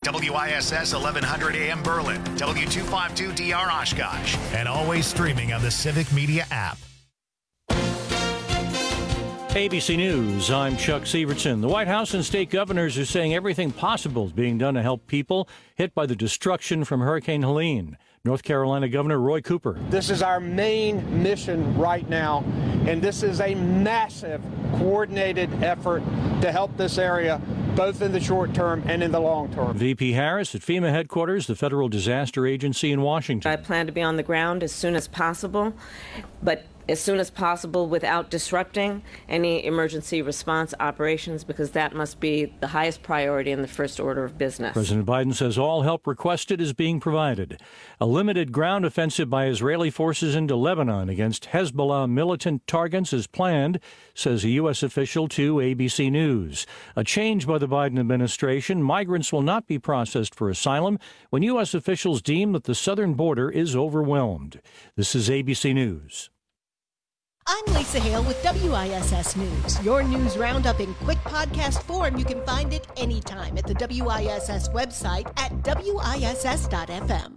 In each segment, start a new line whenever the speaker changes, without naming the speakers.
WISS 1100 AM Berlin, W252DR Oshkosh, and always streaming on the Civic Media app.
ABC News, I'm Chuck Severson. The White House and state governors are saying everything possible is being done to help people hit by the destruction from Hurricane Helene. North Carolina Governor Roy Cooper.
This is our main mission right now, and this is a massive coordinated effort to help this area, both in the short term and in the long term.
VP Harris at FEMA headquarters, the Federal Disaster Agency in Washington.
I plan to be on the ground as soon as possible, but as soon as possible without disrupting any emergency response operations, because that must be the highest priority in the first order of business.
President Biden says all help requested is being provided. A limited ground offensive by Israeli forces into Lebanon against Hezbollah militant targets is planned, says a U.S. official to ABC News. A change by the Biden administration. Migrants will not be processed for asylum when U.S. officials deem that the southern border is overwhelmed. This is ABC News.
I'm Lisa Hale with WISS News. Your news roundup in quick podcast form. You can find it anytime at the WISS website at WISS.FM.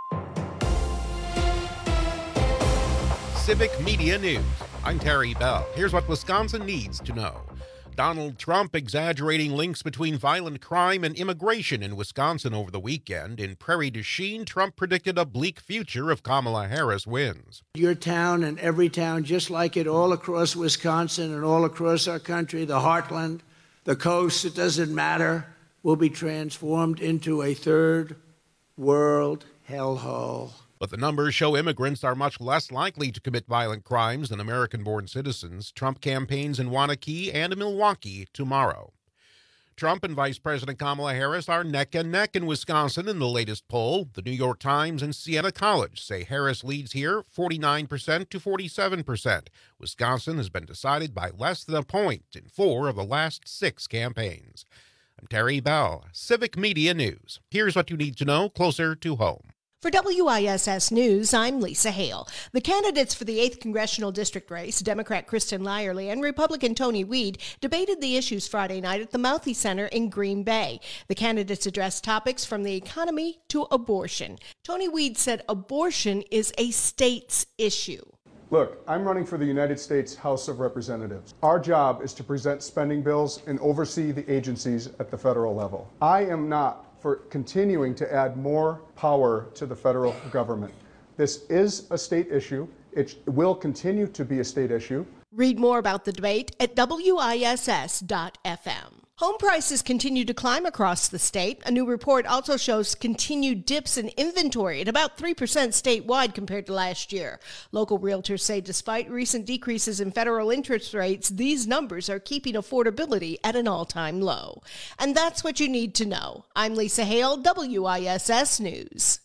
Civic Media News. I'm Terry Bell. Here's what Wisconsin needs to know. Donald Trump exaggerating links between violent crime and immigration in Wisconsin over the weekend. In Prairie du Chien, Trump predicted a bleak future if Kamala Harris wins.
Your town and every town, just like it all across Wisconsin and all across our country, the heartland, the coast, it doesn't matter, will be transformed into a third world hellhole.
But the numbers show immigrants are much less likely to commit violent crimes than American-born citizens. Trump campaigns in Waunakee and Milwaukee tomorrow. Trump and Vice President Kamala Harris are neck and neck in Wisconsin in the latest poll. The New York Times and Siena College say Harris leads here 49% to 47%. Wisconsin has been decided by less than a point in 4 of the last 6 campaigns. I'm Terry Bell, Civic Media News. Here's what you need to know closer to home.
For WISS News, I'm Lisa Hale. The candidates for the 8th Congressional District race, Democrat Kristen Lyerly and Republican Tony Weed, debated the issues Friday night at the Mouthie Center in Green Bay. The candidates addressed topics from the economy to abortion. Tony Weed said abortion is a state's issue.
Look, I'm running for the United States House of Representatives. Our job is to present spending bills and oversee the agencies at the federal level. I am not for continuing to add more power to the federal government. This is a state issue. It will continue to be a state issue.
Read more about the debate at WISS.FM. Home prices continue to climb across the state. A new report also shows continued dips in inventory at about 3% statewide compared to last year. Local realtors say despite recent decreases in federal interest rates, these numbers are keeping affordability at an all-time low. And that's what you need to know. I'm Lisa Hale, WISS News.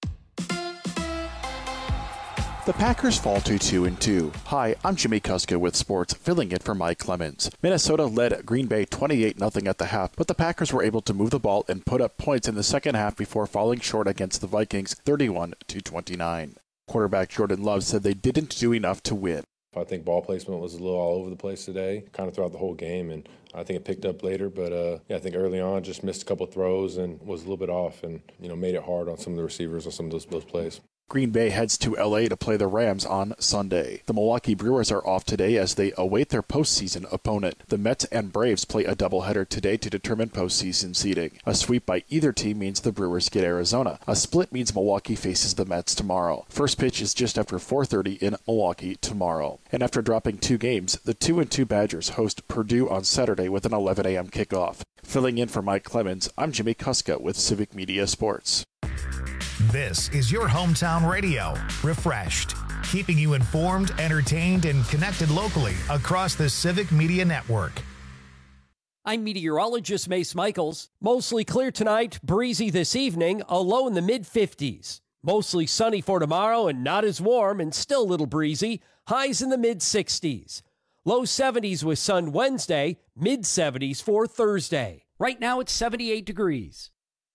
The Packers fall to 2-2. Hi, I'm Jimmy Kuska with sports, filling in for Mike Clemens. Minnesota led Green Bay 28-0 at the half, but the Packers were able to move the ball and put up points in the second half before falling short against the Vikings 31-29. Quarterback Jordan Love said they didn't do enough to win.
I think ball placement was a little all over the place today, kind of throughout the whole game, and I think it picked up later. But I think early on just missed a couple throws and was a little bit off, and made it hard on some of the receivers on some of those plays.
Green Bay heads to L.A. to play the Rams on Sunday. The Milwaukee Brewers are off today as they await their postseason opponent. The Mets and Braves play a doubleheader today to determine postseason seeding. A sweep by either team means the Brewers get Arizona. A split means Milwaukee faces the Mets tomorrow. First pitch is just after 4:30 in Milwaukee tomorrow. And after dropping 2 games, the 2-2 Badgers host Purdue on Saturday with an 11 a.m. kickoff. Filling in for Mike Clemens, I'm Jimmy Kuska with Civic Media Sports.
This is your hometown radio, Refreshed, keeping you informed, entertained, and connected locally across the Civic Media Network.
I'm meteorologist Mace Michaels. Mostly clear tonight, breezy this evening, a low in the mid-50s. Mostly sunny for tomorrow and not as warm and still a little breezy, highs in the mid-60s. Low 70s with sun Wednesday, mid-70s for Thursday. Right now it's 78 degrees.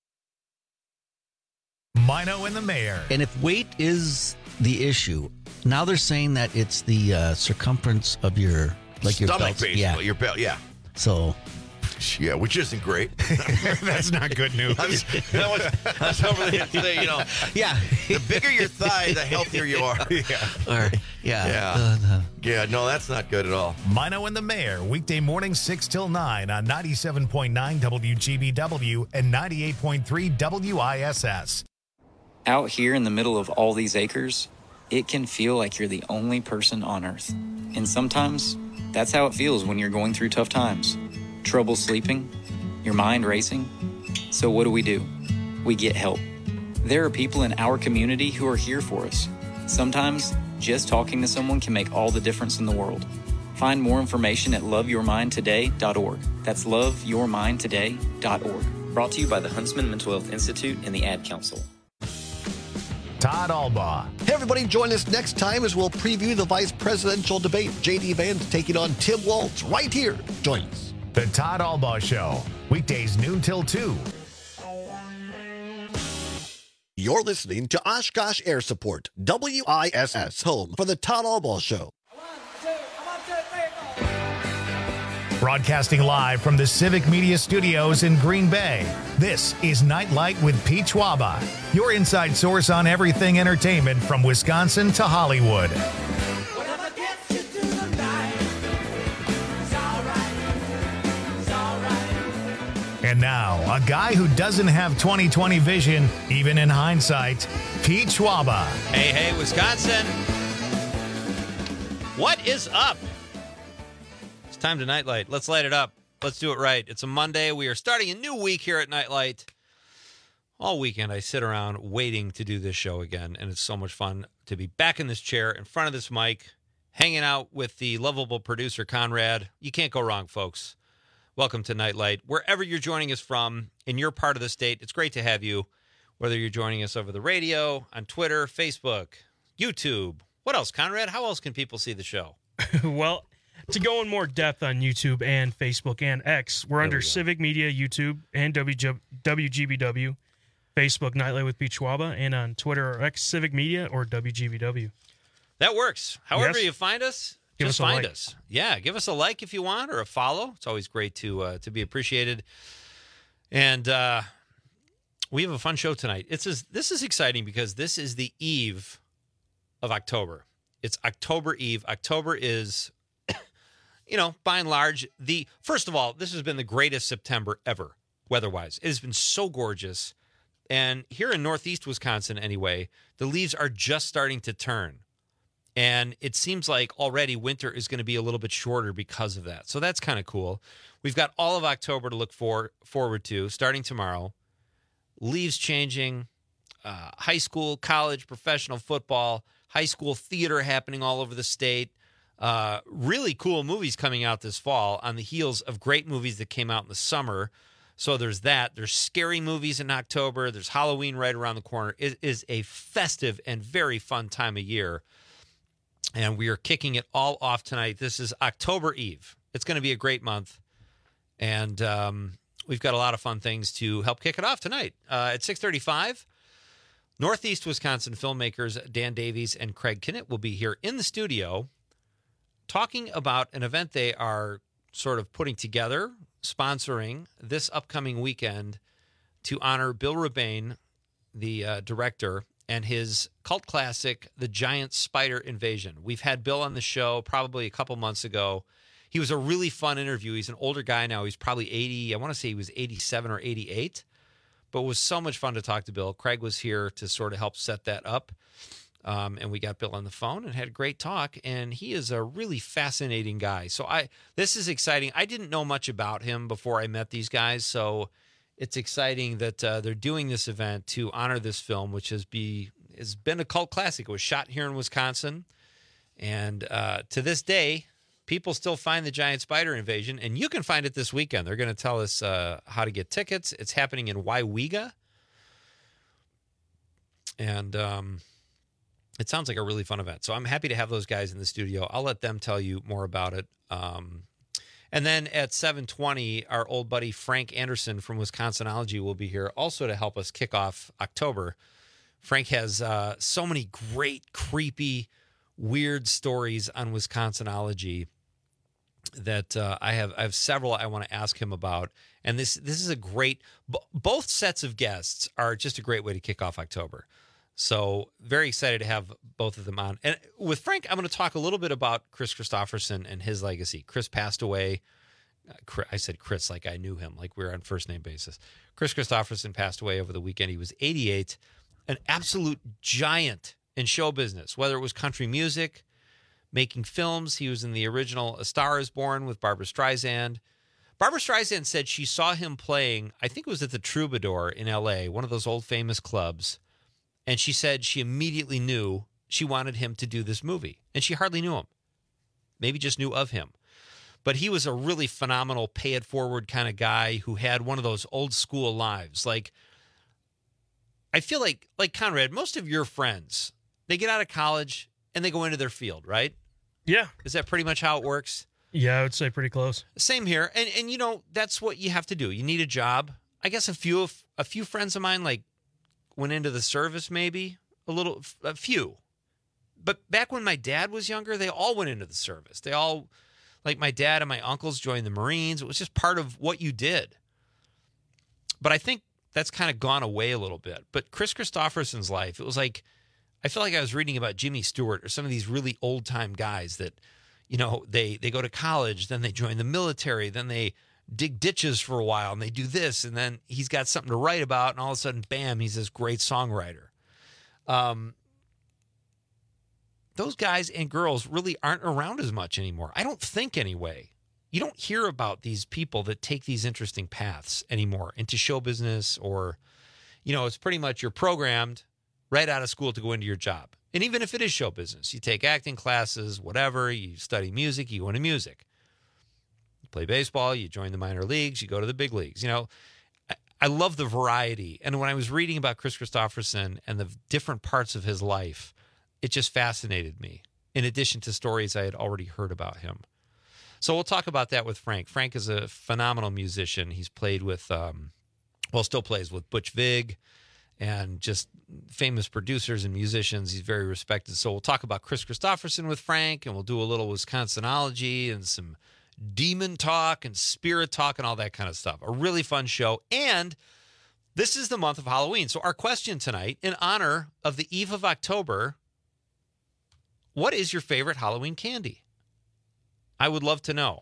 Mino and the Mayor.
And if weight is the issue, now they're saying that it's the circumference of your
stomach,
belt.
basically, your belt, yeah.
So
Yeah, which isn't great.
That's not good news.
I was over there today,
Yeah.
The bigger your thigh, the healthier you are. Yeah, no, that's not good at all.
Mino and the Mayor, weekday mornings 6 till 9 on 97.9 WGBW and 98.3 WISS.
Out here in the middle of all these acres, it can feel like you're the only person on Earth. And sometimes, that's how it feels when you're going through tough times. Trouble sleeping, your mind racing. So what do? We get help. There are people in our community who are here for us. Sometimes, just talking to someone can make all the difference in the world. Find more information at loveyourmindtoday.org. That's loveyourmindtoday.org. Brought to you by the Huntsman Mental Health Institute and the Ad Council.
Todd Albaugh.
Hey, everybody, join us next time as we'll preview the vice presidential debate. J.D. Vance taking on Tim Walz right here. Join us.
The Todd Albaugh Show, weekdays noon till 2.
You're listening to Oshkosh Air Support, WISS, home for the Todd Albaugh Show.
Broadcasting live from the Civic Media Studios in Green Bay, this is Nightlight with Pete Schwaba, your inside source on everything entertainment from Wisconsin to Hollywood. And now, a guy who doesn't have 20/20 vision, even in hindsight, Pete Schwaba.
Hey, Wisconsin. What is up? It's time to Nightlight. Let's light it up. Let's do it right. It's a Monday. We are starting a new week here at Nightlight. All weekend, I sit around waiting to do this show again, and it's so much fun to be back in this chair, in front of this mic, hanging out with the lovable producer, Conrad. You can't go wrong, folks. Welcome to Nightlight. Wherever you're joining us from in your part of the state, it's great to have you, whether you're joining us over the radio, on Twitter, Facebook, YouTube. What else, Conrad? How else can people see the show?
Well, to go in more depth on YouTube and Facebook and X, we're under Civic Media, YouTube, and WGBW, Facebook, Nightlight with Pete Schwaba, and on Twitter or X, Civic Media or WGBW.
That works. However
Yes.
you find us,
Give
just
us a
find
like.
us. Yeah, give us a like if you want, or a follow. It's always great to be appreciated. And we have a fun show tonight. This is exciting because this is the eve of October. It's October Eve. October is, by and large, first of all, this has been the greatest September ever, weather-wise. It has been so gorgeous. And here in northeast Wisconsin, anyway, the leaves are just starting to turn. And it seems like already winter is going to be a little bit shorter because of that. So that's kind of cool. We've got all of October to look forward to, starting tomorrow. Leaves changing, high school, college, professional football, high school theater happening all over the state. Really cool movies coming out this fall on the heels of great movies that came out in the summer. So there's that. There's scary movies in October. There's Halloween right around the corner. It is a festive and very fun time of year. And we are kicking it all off tonight. This is October Eve. It's going to be a great month. And we've got a lot of fun things to help kick it off tonight. At 6:35, Northeast Wisconsin filmmakers Dan Davies and Craig Kinnett will be here in the studio talking about an event they are sort of putting together, sponsoring this upcoming weekend to honor Bill Rebane, the director, and his cult classic, The Giant Spider Invasion. We've had Bill on the show probably a couple months ago. He was a really fun interview. He's an older guy now. He's probably 80. I want to say he was 87 or 88. But it was so much fun to talk to Bill. Craig was here to sort of help set that up. And we got Bill on the phone and had a great talk. And he is a really fascinating guy. So this is exciting. I didn't know much about him before I met these guys. So it's exciting that they're doing this event to honor this film, which has been a cult classic. It was shot here in Wisconsin. And to this day, people still find The Giant Spider Invasion. And you can find it this weekend. They're going to tell us how to get tickets. It's happening in Waiwega. And it sounds like a really fun event. So I'm happy to have those guys in the studio. I'll let them tell you more about it. And then at 7:20, our old buddy Frank Anderson from Wisconsinology will be here also to help us kick off October. Frank has so many great, creepy, weird stories on Wisconsinology. that I have several I want to ask him about. And this is a great, both sets of guests are just a great way to kick off October. So very excited to have both of them on. And with Frank, I'm going to talk a little bit about Chris Christopherson and his legacy. Chris passed away. I said Chris like I knew him, like we were on first name basis. Chris Christopherson passed away over the weekend. He was 88, an absolute giant in show business, whether it was country music, making films. He was in the original A Star Is Born with Barbra Streisand. Barbra Streisand said she saw him playing, I think it was at the Troubadour in L.A., one of those old famous clubs, and she said she immediately knew she wanted him to do this movie, and she hardly knew him. Maybe just knew of him. But he was a really phenomenal pay-it-forward kind of guy who had one of those old-school lives. Like, I feel like Conrad, most of your friends, they get out of college and they go into their field, right?
Yeah.
Is that pretty much how it works?
Yeah, I would say pretty close.
Same here. And you know, that's what you have to do. You need a job. I guess a few friends of mine like went into the service, maybe a few. But back when my dad was younger, they all went into the service. They all, like my dad and my uncles, joined the Marines. It was just part of what you did. But I think that's kind of gone away a little bit. But Chris Christopherson's life, it was like, I feel like I was reading about Jimmy Stewart or some of these really old-time guys that, you know, they go to college, then they join the military, then they dig ditches for a while, and they do this, and then he's got something to write about, and all of a sudden, bam, he's this great songwriter. Those guys and girls really aren't around as much anymore. I don't think, anyway. You don't hear about these people that take these interesting paths anymore into show business or, you know, it's pretty much you're programmed right out of school to go into your job. And even if it is show business, you take acting classes, whatever, you study music, you go into music. You play baseball, you join the minor leagues, you go to the big leagues. You know, I love the variety. And when I was reading about Chris Christopherson and the different parts of his life, it just fascinated me, in addition to stories I had already heard about him. So we'll talk about that with Frank. Frank is a phenomenal musician. He's played with, still plays with Butch Vig and just famous producers and musicians. He's very respected. So we'll talk about Chris Christopherson with Frank, and we'll do a little Wisconsinology and some demon talk and spirit talk and all that kind of stuff. A really fun show. And this is the month of Halloween. So our question tonight, in honor of the eve of October, what is your favorite Halloween candy? I would love to know.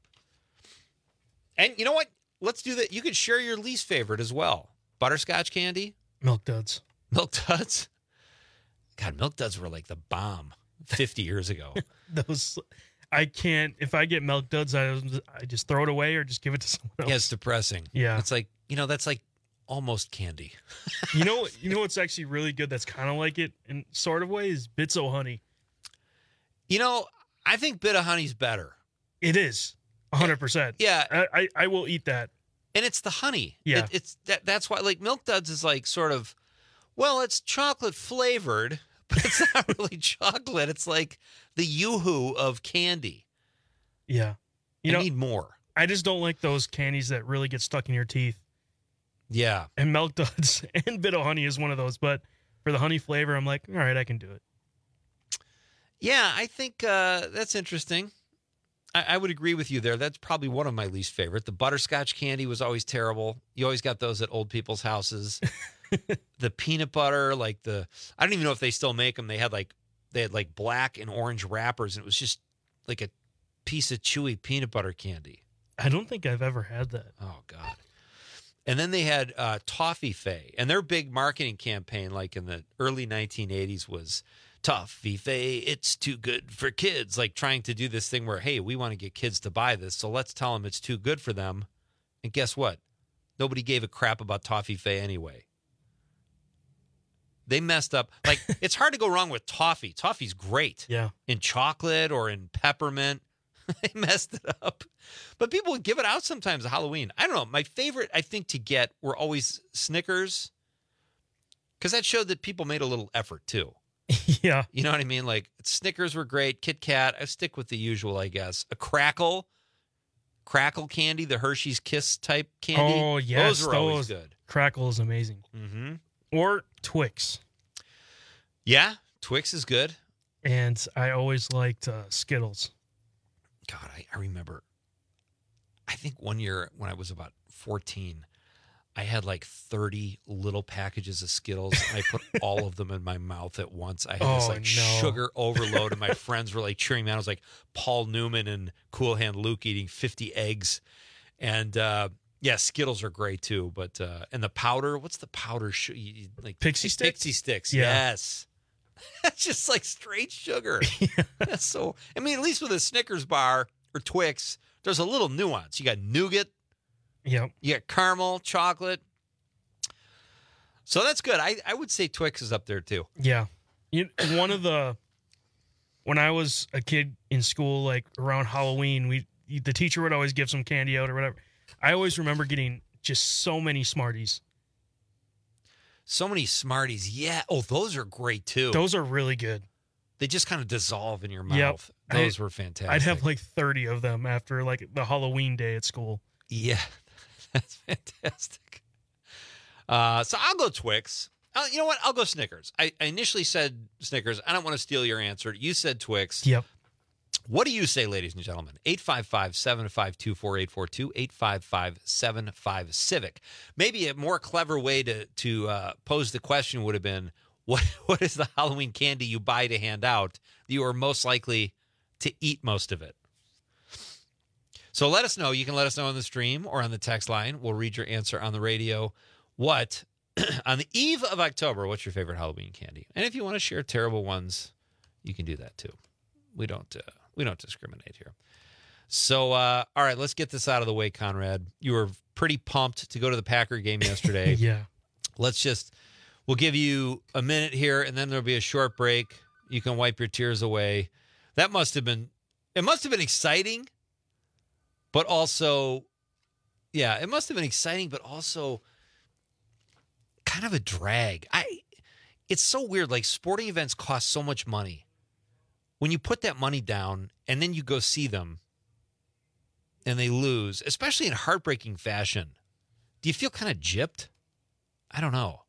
And you know what? Let's do that. You could share your least favorite as well. Butterscotch candy?
Milk Duds.
Milk Duds? God, Milk Duds were like the bomb 50 years ago.
I can't, if I get Milk Duds, I just throw it away or just give it to someone else.
Yeah, it's depressing.
Yeah.
It's like, you know, that's like almost candy.
You know what's actually really good that's kind of like it in sort of way is Bits O' Honey.
You know, I think Bit of Honey's better.
It is 100%.
Yeah.
I will eat that.
And it's the honey.
Yeah.
That's why, like, Milk Duds is like sort of, well, it's chocolate flavored, but it's not really chocolate. It's like the Yoo-hoo of candy.
Yeah.
You need more.
I just don't like those candies that really get stuck in your teeth.
Yeah.
And Milk Duds and Bit O' Honey is one of those. But for the honey flavor, I'm like, all right, I can do it.
Yeah, I think that's interesting. I would agree with you there. That's probably one of my least favorite. The butterscotch candy was always terrible. You always got those at old people's houses. The peanut butter, I don't even know if they still make them. They had like black and orange wrappers, and it was just like a piece of chewy peanut butter candy.
I don't think I've ever had that.
Oh, God. And then they had Toffee Fay, and their big marketing campaign, like in the early 1980s, was Toffee Fay, it's too good for kids. Like trying to do this thing where, hey, we want to get kids to buy this, so let's tell them it's too good for them. And guess what? Nobody gave a crap about Toffee Fay anyway. They messed up. Like, it's hard to go wrong with toffee. Toffee's great.
Yeah.
In chocolate or in peppermint. They messed it up. But people would give it out sometimes at Halloween. I don't know. My favorite, I think, to get were always Snickers, because that showed that people made a little effort, too.
Yeah.
You know what I mean? Like, Snickers were great. Kit Kat. I stick with the usual, I guess. A Crackle candy, the Hershey's Kiss type candy.
Oh, yes.
Those are always good.
Crackle is amazing.
Mm-hmm.
Or Twix.
Yeah, Twix is good.
And I always liked Skittles.
God, I remember, I think one year when I was about 14, I had like 30 little packages of Skittles, and I put all of them in my mouth at once. I had this sugar overload, and my friends were like cheering me on. I was like Paul Newman and Cool Hand Luke eating 50 eggs. And yeah, Skittles are great too. But and the powder, what's the powder? Like
Pixie Sticks?
Pixie Sticks,
Yeah.
yes. That's just like straight sugar. That's so, I mean, at least with a Snickers bar or Twix, there's a little nuance. You got nougat.
Yep.
You got caramel, chocolate. So that's good. I would say Twix is up there too.
Yeah. When I was a kid in school, like around Halloween, the teacher would always give some candy out or whatever. I always remember getting just so many Smarties.
So many Smarties. Yeah. Oh, those are great too.
Those are really good.
They just kind of dissolve in your mouth.
Yep.
Those were fantastic.
I'd have like 30 of them after like the Halloween day at school.
Yeah. That's fantastic. So I'll go Twix. You know what? I'll go Snickers. I initially said Snickers. I don't want to steal your answer. You said Twix.
Yep.
What do you say, ladies and gentlemen? 855-752-4842, 855-75-CIVIC. Maybe a more clever way to pose the question would have been, what is the Halloween candy you buy to hand out that you are most likely to eat most of it? So let us know. You can let us know on the stream or on the text line. We'll read your answer on the radio. What, on the eve of October, what's your favorite Halloween candy? And if you want to share terrible ones, you can do that too. We don't discriminate here. So, all right, let's get this out of the way, Conrad. You were pretty pumped to go to the Packer game yesterday.
Yeah.
We'll give you a minute here, and then there'll be a short break. You can wipe your tears away. It must have been exciting. But also, yeah, it must have been exciting, but also kind of a drag. It's so weird. Like, sporting events cost so much money. When you put that money down and then you go see them and they lose, especially in heartbreaking fashion, do you feel kind of gypped? I don't know.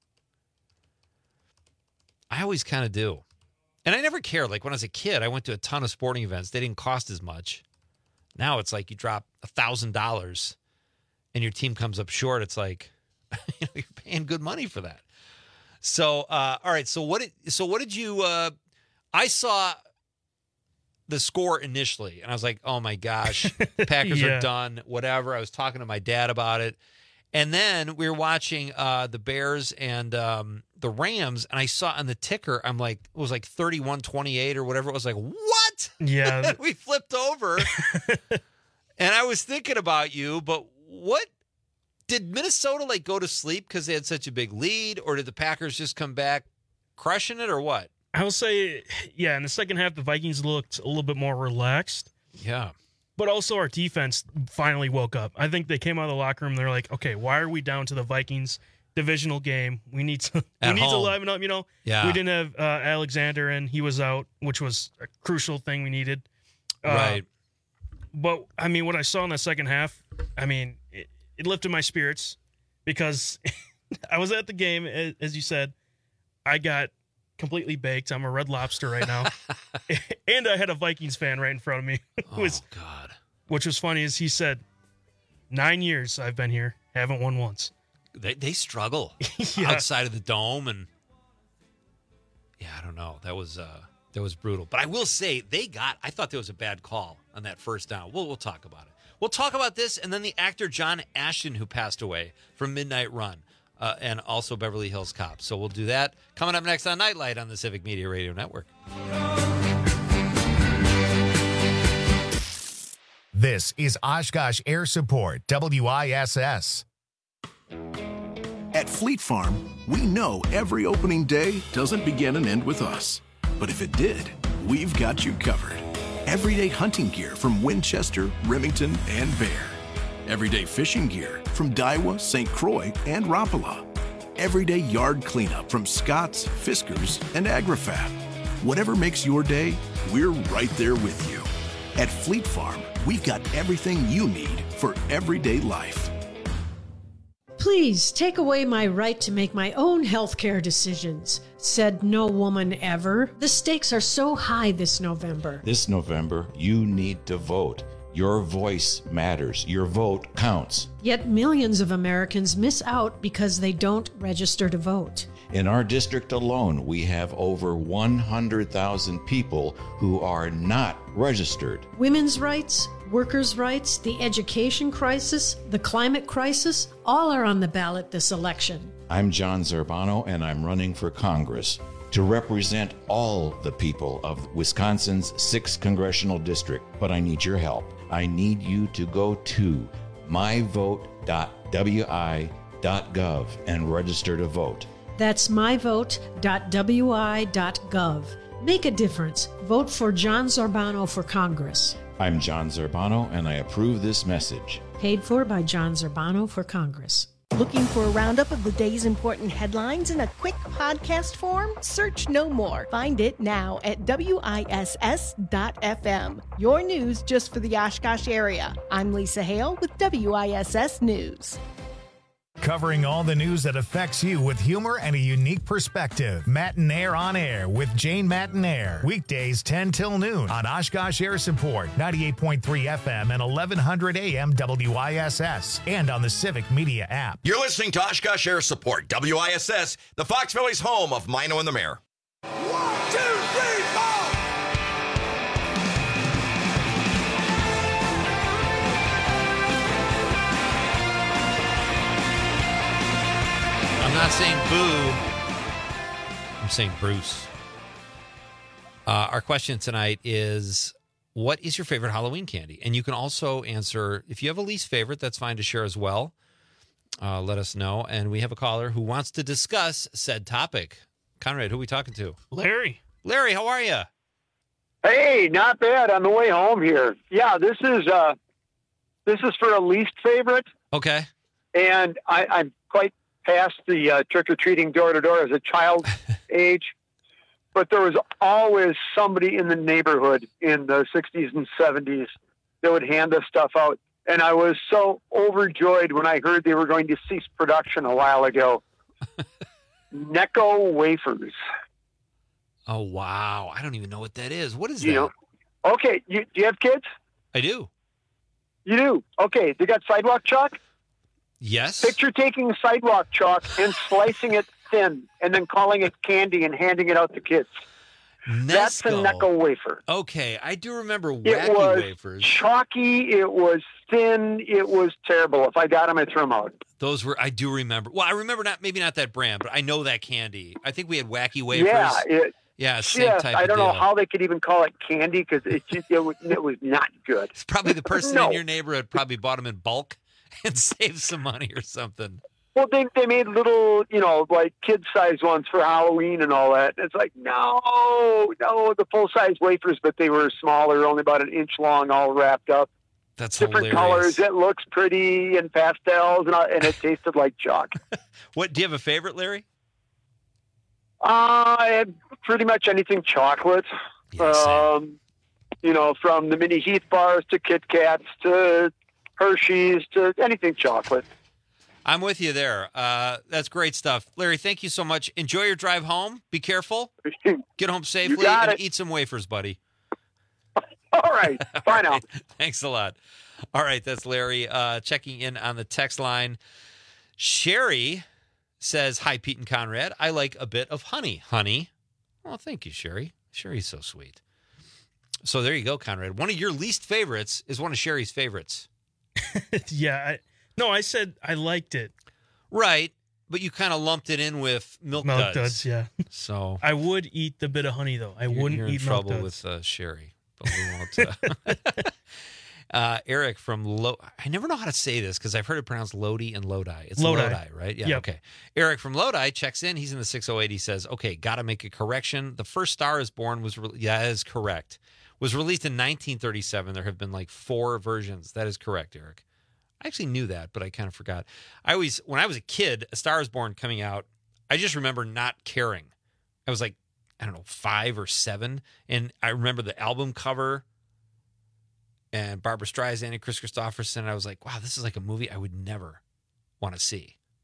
I always kind of do. And I never cared. Like, when I was a kid, I went to a ton of sporting events. They didn't cost as much. Now it's like you drop $1,000 and your team comes up short. It's like, you're paying good money for that. So, all right. So what did you, I saw the score initially and I was like, oh my gosh, the Packers are done, whatever. I was talking to my dad about it. And then we were watching the Bears and the Rams, and I saw on the ticker, I'm like, it was like 31-28 or whatever. It was like, what?
Yeah.
We flipped over. And I was thinking about you, but what? Did Minnesota like go to sleep because they had such a big lead, or did the Packers just come back crushing it, or what?
I will say, yeah, in the second half, the Vikings looked a little bit more relaxed.
Yeah.
But also our defense finally woke up. I think they came out of the locker room. They're like, okay, why are we down to the Vikings divisional game? We need to liven up,
Yeah.
We didn't have Alexander and he was out, which was a crucial thing we needed.
Right.
But, I mean, what I saw in the second half, I mean, it lifted my spirits because I was at the game, as you said. I got completely baked. I'm a Red Lobster right now. And I had a Vikings fan right in front of me.
God.
Which was funny is he said, 9 years I've been here, haven't won once.
They struggle
Yeah.
outside of the dome, and yeah, I don't know. That was brutal. But I will say I thought there was a bad call on that first down. We'll talk about it. We'll talk about this, and then the actor John Ashton, who passed away from Midnight Run, and also Beverly Hills Cop. So we'll do that coming up next on Nightlight on the Civic Media Radio Network.
This is Oshkosh Air Support, WISS.
At Fleet Farm, we know every opening day doesn't begin and end with us. But if it did, we've got you covered. Everyday hunting gear from Winchester, Remington, and Bear. Everyday fishing gear from Daiwa, St. Croix, and Rapala. Everyday yard cleanup from Scott's, Fiskars, and AgriFab. Whatever makes your day, we're right there with you. At Fleet Farm, we've got everything you need for everyday life.
Please take away my right to make my own healthcare decisions, said no woman ever. The stakes are so high this November.
This November, you need to vote. Your voice matters. Your vote counts.
Yet millions of Americans miss out because they don't register to vote.
In our district alone, we have over 100,000 people who are not registered.
Women's rights, workers' rights, the education crisis, the climate crisis, all are on the ballot this election.
I'm John Zerbano, and I'm running for Congress to represent all the people of Wisconsin's 6th Congressional District. But I need your help. I need you to go to myvote.wi.gov and register to vote.
That's myvote.wi.gov. Make a difference. Vote for John Zerbano for Congress.
I'm John Zerbano, and I approve this message.
Paid for by John Zerbano for Congress.
Looking for a roundup of the day's important headlines in a quick podcast form? Search no more. Find it now at WISS.FM. Your news just for the Oshkosh area. I'm Lisa Hale with WISS News.
Covering all the news that affects you with humor and a unique perspective. Matinaire on Air with Jane Matinaire. Weekdays 10 till noon on Oshkosh Air Support, 98.3 FM and 1100 AM WISS, and on the Civic Media app.
You're listening to Oshkosh Air Support, WISS, the Fox Valley's home of Mino and the Mayor.
1, 2, 3, 4!
I'm not saying boo. I'm saying Bruce. Our question tonight is, what is your favorite Halloween candy? And you can also answer, if you have a least favorite, that's fine to share as well. Let us know. And we have a caller who wants to discuss said topic. Conrad, who are we talking to?
Larry.
Larry, how are you?
Hey, not bad. On the way home here. Yeah, this is for a least favorite.
Okay.
And I'm quite past the trick-or-treating door-to-door as a child age, but there was always somebody in the neighborhood in the 60s and 70s that would hand us stuff out. And I was so overjoyed when I heard they were going to cease production a while ago. Necco wafers.
Oh, wow. I don't even know what that is. What is that?
Okay, do you have kids?
I do.
You do? Okay, they got sidewalk chalk?
Yes.
Picture taking sidewalk chalk and slicing it thin and then calling it candy and handing it out to kids. That's a Necco wafer.
Okay, I do remember wacky
it was
wafers.
Chalky, it was thin, it was terrible. If I got them, I'd throw them out.
Those were, I do remember. Well, I remember maybe not that brand, but I know that candy. I think we had wacky wafers.
Yeah,
same type
I
of
don't know
deal.
how they could even call it candy because it was not good.
It's probably the person in your neighborhood probably bought them in bulk and saved some money or something.
Well, they made little, like kid-sized ones for Halloween and all that. It's like, no, the full-size wafers, but they were smaller, only about an inch long, all wrapped up.
That's
different
hilarious.
colors. It looks pretty and pastels, and it tasted like chalk.
What, do you have a favorite, Larry?
Pretty much anything chocolate. From the mini Heath bars to Kit Kats to Hershey's to anything chocolate.
I'm with you there. That's great stuff. Larry, thank you so much. Enjoy your drive home. Be careful. Get home safely and eat some wafers, buddy.
All right. Bye now.
Thanks a lot. All right. That's Larry checking in on the text line. Sherry says, hi, Pete and Conrad. I like a bit of honey. Honey. Well, thank you, Sherry. Sherry's so sweet. So there you go, Conrad. One of your least favorites is one of Sherry's favorites.
Yeah. I said I liked it.
Right. But you kind of lumped it in with Milk Duds.
Yeah.
So
I would eat the bit of honey, though. I wouldn't
you're
eat
in trouble
Milk Duds.
with Sherry. But we won't. Eric from I never know how to say this because I've heard it pronounced Lodi and Lodi. It's Lodi, right? Yeah.
Yep.
Okay. Eric from Lodi checks in. He's in the 608. He says, okay, got to make a correction. The first Star is Born that is correct. Was released in 1937. There have been like 4 versions. That is correct, Eric. I actually knew that, but I kind of forgot. When I was a kid, A Star is Born coming out, I just remember not caring. I was like, I don't know, 5 or 7. And I remember the album cover and Barbara Streisand and Chris Christopherson. I was like, wow, this is like a movie I would never want to see.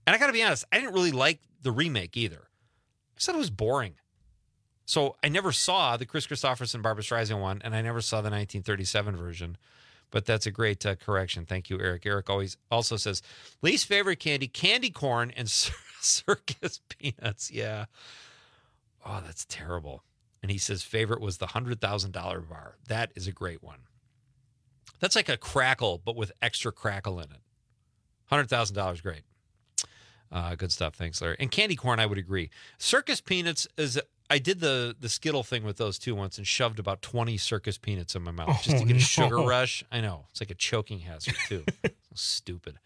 And I got to be honest, I didn't really like the remake either. I thought it was boring. So I never saw the Chris Christopherson, Barbra Streisand one, and I never saw the 1937 version. But that's a great correction. Thank you, Eric. Eric also says, least favorite candy corn and circus peanuts. Yeah. Oh, that's terrible. And he says favorite was the $100,000 bar. That is a great one. That's like a crackle, but with extra crackle in it. $100,000, great. Good stuff. Thanks, Larry. And candy corn, I would agree. Circus peanuts is... I did the Skittle thing with those two once and shoved about 20 circus peanuts in my mouth just to get a sugar rush. I know. It's like a choking hazard, too. Stupid.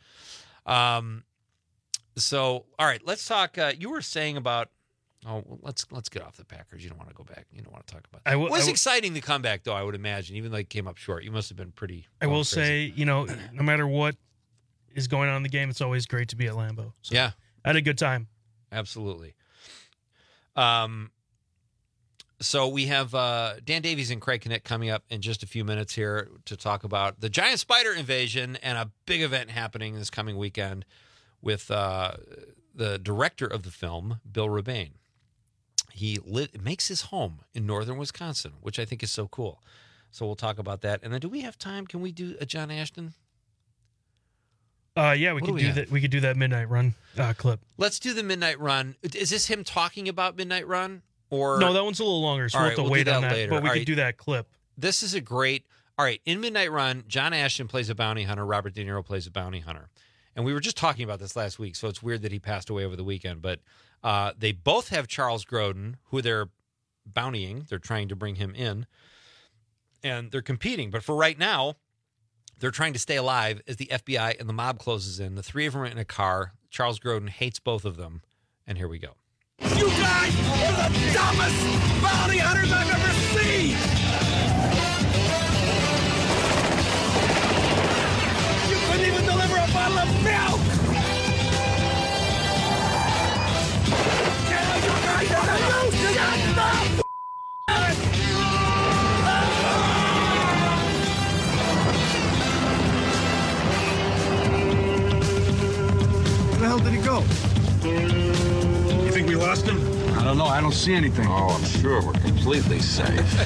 So, all right, let's talk. You were saying about... let's get off the Packers. You don't want to go back. You don't want to talk about that. It was exciting to come back, though, I would imagine, even though it came up short. You must have been pretty...
I will say, no matter what is going on in the game, it's always great to be at Lambeau. So
yeah.
I had a good time.
Absolutely. So we have Dan Davies and Craig Knitt coming up in just a few minutes here to talk about the giant spider invasion and a big event happening this coming weekend with the director of the film, Bill Rebane. He makes his home in northern Wisconsin, which I think is so cool. So we'll talk about that. And then do we have time? Can we do a John Ashton?
Yeah, we could do that. We could do that Midnight Run clip.
Let's do the Midnight Run. Is this him talking about Midnight Run? Or
no, that one's a little longer, so we'll have to wait on that. Later. But we could do that clip.
This is a great... All right, in Midnight Run, John Ashton plays a bounty hunter. Robert De Niro plays a bounty hunter. And we were just talking about this last week, so it's weird that he passed away over the weekend. But they both have Charles Grodin, who they're bountying. They're trying to bring him in. And they're competing. But for right now, they're trying to stay alive as the FBI and the mob closes in. The three of them are in a car. Charles Grodin hates both of them. And here we go.
You guys are the dumbest bounty hunters I've ever seen! You couldn't even deliver a bottle of milk! You guys are the
Where the hell did he go? You think we lost him? I don't know. I don't see anything.
Oh, I'm sure we're completely safe.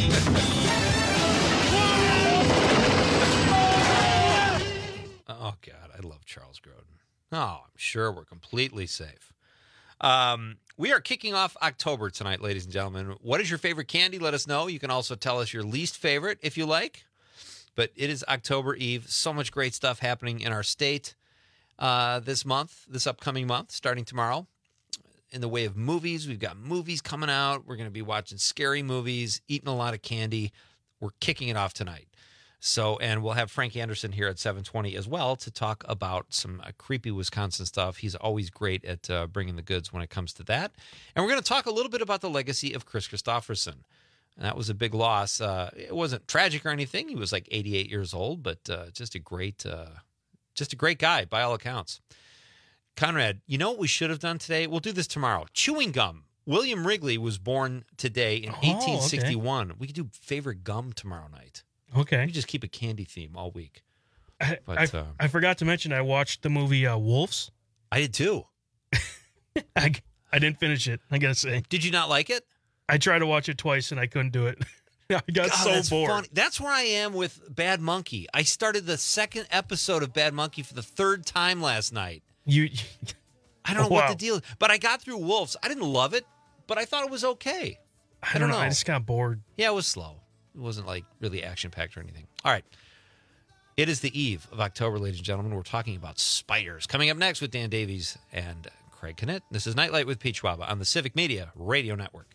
Oh, God. I love Charles Grodin. Oh, I'm sure we're completely safe. We are kicking off October tonight, ladies and gentlemen. What is your favorite candy? Let us know. You can also tell us your least favorite if you like. But it is October Eve. So much great stuff happening in our state this upcoming month, starting tomorrow. In the way of movies, we've got movies coming out. We're going to be watching scary movies, eating a lot of candy. We're kicking it off tonight. So, and we'll have Frank Anderson here at 7:20 as well to talk about some creepy Wisconsin stuff. He's always great at bringing the goods when it comes to that. And we're going to talk a little bit about the legacy of Chris Christopherson. And that was a big loss. It wasn't tragic or anything. He was like 88 years old, but just a great guy by all accounts. Conrad, you know what we should have done today? We'll do this tomorrow. Chewing gum. William Wrigley was born today in 1861. Okay. We could do favorite gum tomorrow night.
Okay.
We just keep a candy theme all week.
I forgot to mention I watched the movie Wolves.
I did too.
I didn't finish it, I gotta say.
Did you not like it?
I tried to watch it twice and I couldn't do it. I got so bored.
Funny. That's where I am with Bad Monkey. I started the second episode of Bad Monkey for the third time last night. I don't know what the deal is. But I got through Wolves. I didn't love it, but I thought it was okay.
I don't know. I just got bored.
Yeah, it was slow. It wasn't like really action-packed or anything. All right. It is the eve of October, ladies and gentlemen. We're talking about spiders. Coming up next with Dan Davies and Craig Knitt. This is Nightlight with Pete Schwaba on the Civic Media Radio Network.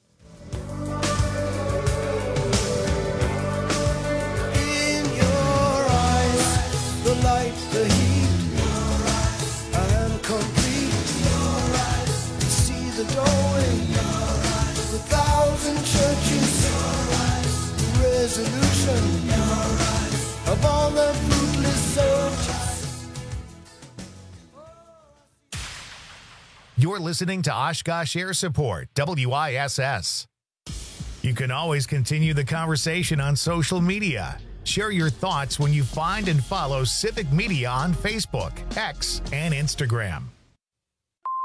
In your eyes, the light, the heat, and complete. See the doorway, the thousand churches, the resolution of all the fruitless soldiers.
You're listening to Oshkosh Air Support, WISS. You can always continue the conversation on social media. Share your thoughts when you find and follow Civic Media on Facebook, X, and Instagram.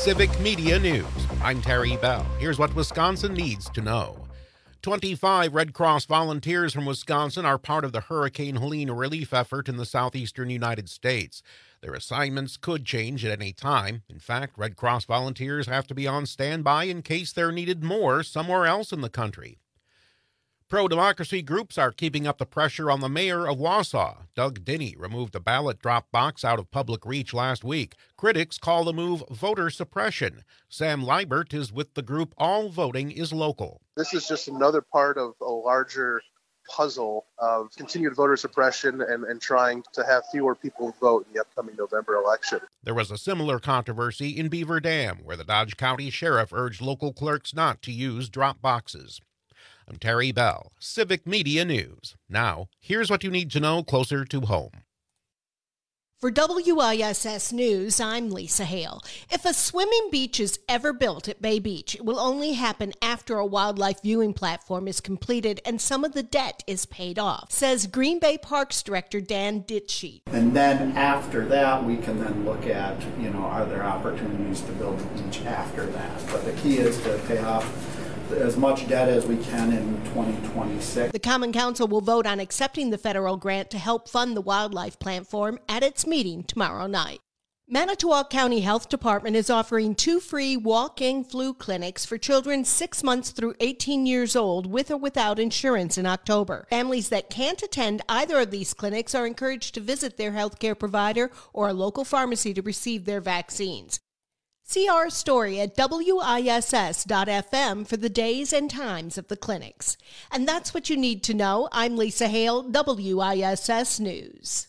Civic Media News. I'm Terry Bell. Here's what Wisconsin needs to know. 25 Red Cross volunteers from Wisconsin are part of the Hurricane Helene relief effort in the southeastern United States. Their assignments could change at any time. In fact, Red Cross volunteers have to be on standby in case they're needed more somewhere else in the country. Pro-democracy groups are keeping up the pressure on the mayor of Wausau. Doug Dinney removed the ballot drop box out of public reach last week. Critics call the move voter suppression. Sam Liebert is with the group All Voting is Local.
This is just another part of a larger puzzle of continued voter suppression and trying to have fewer people vote in the upcoming November election.
There was a similar controversy in Beaver Dam, where the Dodge County Sheriff urged local clerks not to use drop boxes. I'm Terry Bell, Civic Media News. Now, here's what you need to know closer to home.
For WISS News, I'm Lisa Hale. If a swimming beach is ever built at Bay Beach, it will only happen after a wildlife viewing platform is completed and some of the debt is paid off, says Green Bay Parks Director Dan Ditchie.
And then after that, we can then look at, are there opportunities to build a beach after that? But the key is to pay off as much debt as we can in 2026.
The Common Council will vote on accepting the federal grant to help fund the wildlife platform at its meeting tomorrow night. Manitowoc County Health Department is offering 2 free walk-in flu clinics for children 6 months through 18 years old with or without insurance in October. Families that can't attend either of these clinics are encouraged to visit their healthcare provider or a local pharmacy to receive their vaccines. See our story at WISS.FM for the days and times of the clinics. And that's what you need to know. I'm Lisa Hale, WISS News.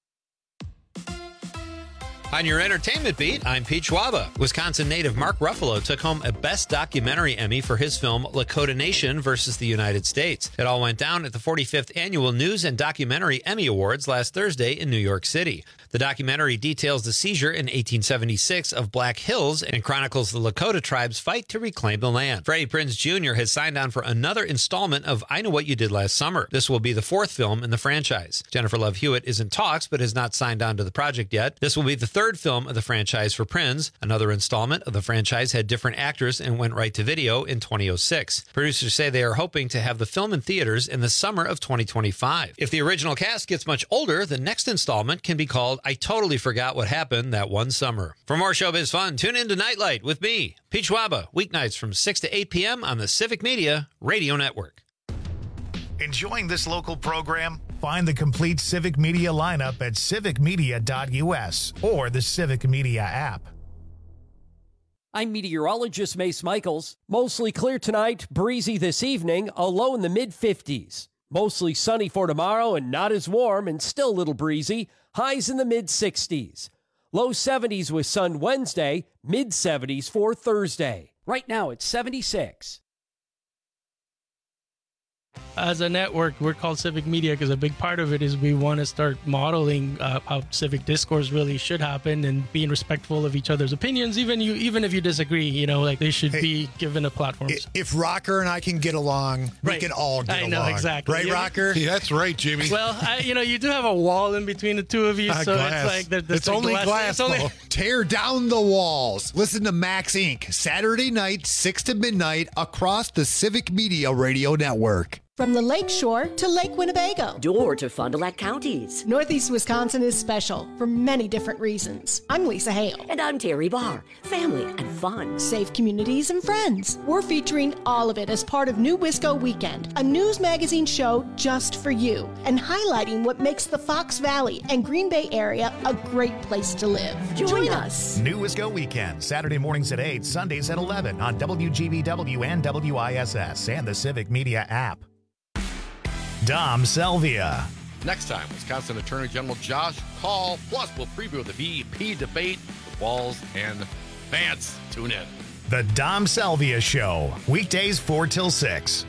On your entertainment beat, I'm Pete Schwaba. Wisconsin native Mark Ruffalo took home a Best Documentary Emmy for his film Lakota Nation versus the United States. It all went down at the 45th Annual News and Documentary Emmy Awards last Thursday in New York City. The documentary details the seizure in 1876 of Black Hills and chronicles the Lakota tribe's fight to reclaim the land. Freddie Prinze Jr. has signed on for another installment of I Know What You Did Last Summer. This will be the 4th film in the franchise. Jennifer Love Hewitt is in talks but has not signed on to the project yet. This will be the 3rd film of the franchise for Prinze. Another installment of the franchise had different actors and went right to video in 2006. Producers say they are hoping to have the film in theaters in the summer of 2025. If the original cast gets much older, the next installment can be called I Totally Forgot What Happened That One Summer. For more showbiz fun, tune in to Nightlight with me, Pete Schwaba, weeknights from 6 to 8 p.m. on the Civic Media Radio Network.
Enjoying this local program? Find the complete Civic Media lineup at civicmedia.us or the Civic Media app.
I'm meteorologist Mace Michaels. Mostly clear tonight, breezy this evening, a low in the mid-50s. Mostly sunny for tomorrow and not as warm and still a little breezy. Highs in the mid-60s. Low 70s with sun Wednesday, mid-70s for Thursday. Right now it's 76.
As a network, we're called Civic Media because a big part of it is we want to start modeling how civic discourse really should happen and being respectful of each other's opinions, even if you disagree. They should be given a platform.
If Rocker and I can get along, we can all get along.
I know, exactly.
Right, Rocker?
Yeah, that's right, Jimmy.
Well, you do have a wall in between the two of you, so
glass.
it's like
it's only glass. Tear down the walls. Listen to Max Inc. Saturday night, 6 to midnight, across the Civic Media Radio Network.
From the Lake Shore to Lake Winnebago.
Or to Fond du Lac counties.
Northeast Wisconsin is special for many different reasons. I'm Lisa Hale.
And I'm Terry Barr. Family and fun.
Safe communities and friends. We're featuring all of it as part of New Wisco Weekend, a news magazine show just for you, and highlighting what makes the Fox Valley and Green Bay area a great place to live.
Join us.
New Wisco Weekend, Saturday mornings at 8, Sundays at 11 on WGBW and WISS and the Civic Media app. Dom Selvia.
Next time, Wisconsin Attorney General Josh Kaul. Plus, we'll preview the VP debate with Walz and Vance. Tune in.
The Dom Selvia Show. Weekdays 4 till 6.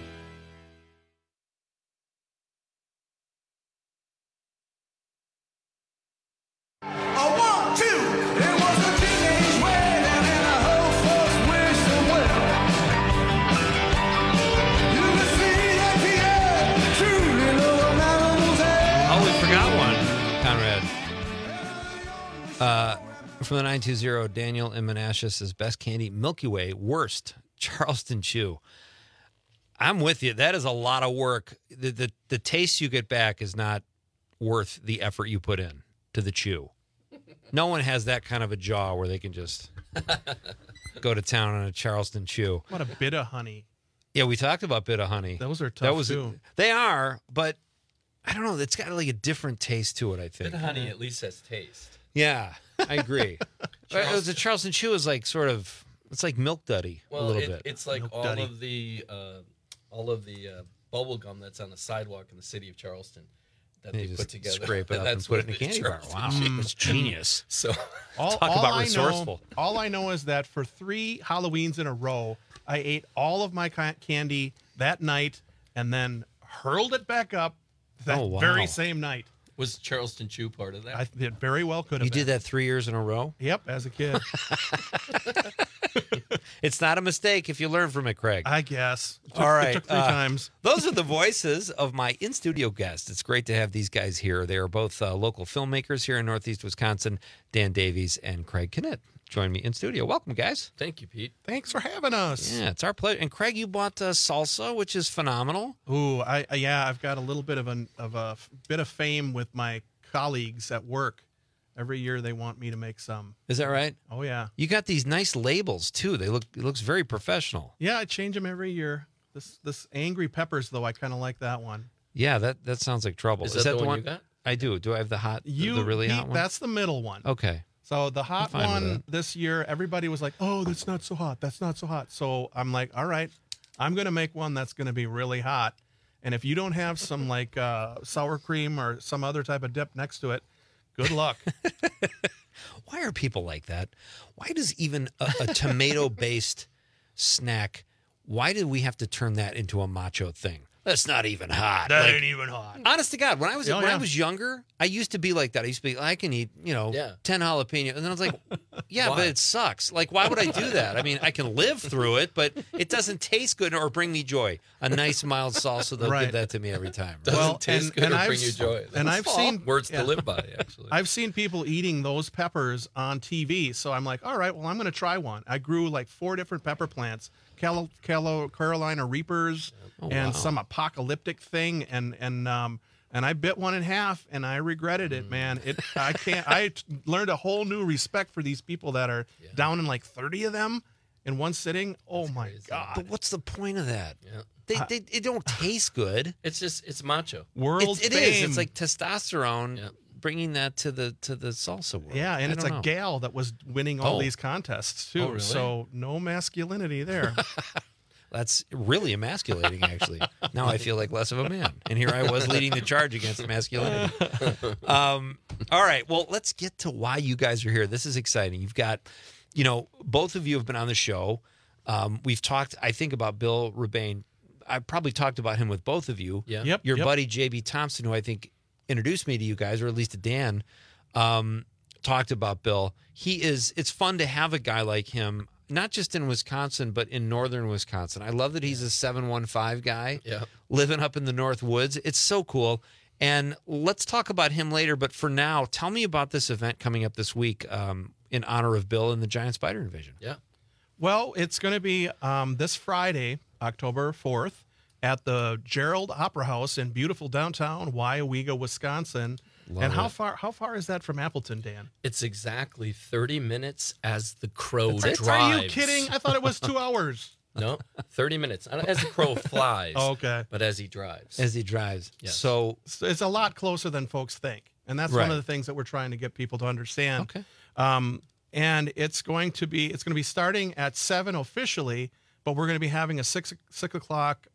From the 920, Daniel in Manassas says, best candy, Milky Way. Worst, Charleston Chew. I'm with you. That is a lot of work. The taste you get back is not worth the effort you put in to the chew. No one has that kind of a jaw where they can just go to town on a Charleston Chew.
What a bit of honey.
Yeah, we talked about bit of honey.
Those are tough, too.
They are, but I don't know. It's got like a different taste to it, I think.
Bit of honey at least has taste.
Yeah, I agree. The Charleston Chew is like sort of, it's like Milk Duddy a little bit.
It's like
Milk
all
Duddy.
of the bubble gum that's on the sidewalk in the city of Charleston that
They
they
just
put together.
scrape it up and
That's
put it
what
in a candy
is,
bar.
Charleston
Wow,
Chew.
it's genius.
So
Talk about resourceful.
All I know is that for 3 Halloweens in a row, I ate all of my candy that night and then hurled it back up that
Oh, wow.
very same night.
Was Charleston Chew part of that?
It very well could have
You
been.
did that 3 years in a row?
Yep, as a kid.
It's not a mistake if you learn from it, Craig.
I guess.
All right.
It took 3 times.
Those are the voices of my in-studio guests. It's great to have these guys here. They are both local filmmakers here in Northeast Wisconsin, Dan Davies and Craig Knitt. Join me in studio. Welcome, guys.
Thank you, Pete.
Thanks for having us.
Yeah, it's our pleasure. And Craig, you bought salsa, which is phenomenal.
Ooh, I've got a little bit of a bit of fame with my colleagues at work. Every year they want me to make some.
Is that right?
Oh yeah.
You got these nice labels too. It looks very professional.
Yeah, I change them every year. This Angry Peppers though, I kind of like that one.
Yeah, that sounds like trouble.
Is that the one you got?
I do. Do I have the really hot one?
That's the middle one.
Okay.
So the hot
fine with
one
that.
this year, everybody was like, "Oh, that's not so hot. That's not so hot." So I'm like, "All right, I'm going to make one that's going to be really hot." And if you don't have some like sour cream or some other type of dip next to it, good luck.
Why are people like that? Why does even a tomato-based snack, why did we have to turn that into a macho thing? That's not even hot.
That ain't even hot.
Honest to God, when I was
Oh, yeah.
younger, I used to be like that. I used to be, I can eat, 10 jalapeno. And then I was like, yeah,
Why?
but it sucks. Like, why would I do that? I mean, I can live through it, but it doesn't taste good or bring me joy. A nice mild salsa, they'll
Right.
give that to me every time.
Doesn't taste good or bring you joy.
And
That's
I've
all
seen
words
yeah.
to live by. Actually,
I've seen people eating those peppers on TV, so I'm like, all right, well, I'm going to try one. I grew like 4 different pepper plants, Carolina Reapers,
Oh,
and
wow.
some apocalyptic thing, and I bit one in half, and I regretted it, man. I learned a whole new respect for these people that are down in like 30 of them in one sitting. Oh my God!
But what's the point of that?
Yeah.
They don't taste good.
It's macho.
World
It
fame.
is. It's like testosterone. Bringing that to the salsa world.
Yeah, and
I
it's
don't
a
know.
gal that was winning all
Oh.
these contests too.
Oh, really?
So no masculinity there.
That's really emasculating, actually. Now I feel like less of a man. And here I was leading the charge against masculinity. All right. Well, let's get to why you guys are here. This is exciting. You've got, both of you have been on the show. We've talked, I think, about Bill Rebane. I probably talked about him with both of you.
Yeah.
Yep.
Your buddy, J.B. Thompson, who I think introduced me to you guys, or at least to Dan, talked about Bill. It's fun to have a guy like him, not just in Wisconsin, but in northern Wisconsin. I love that he's a 715 guy living up in the North Woods. It's so cool. And let's talk about him later. But for now, tell me about this event coming up this week in honor of Bill and the Giant Spider Invasion.
Yeah.
Well, it's going to be this Friday, October 4th, at the Gerald Opera House in beautiful downtown Weyauwega, Wisconsin.
Love
and
it.
how far is that from Appleton, Dan?
It's exactly 30 minutes as the crow
Are
drives.
you kidding? I thought it was 2 hours.
No, 30 minutes. Not as the crow flies.
Oh, okay.
But as he drives.
As he drives.
Yes.
So
It's a lot closer than folks think. And that's one
Right.
of the things that we're trying to get people to understand.
Okay.
And it's going to be starting at 7 officially, but we're going to be having a 6 o'clock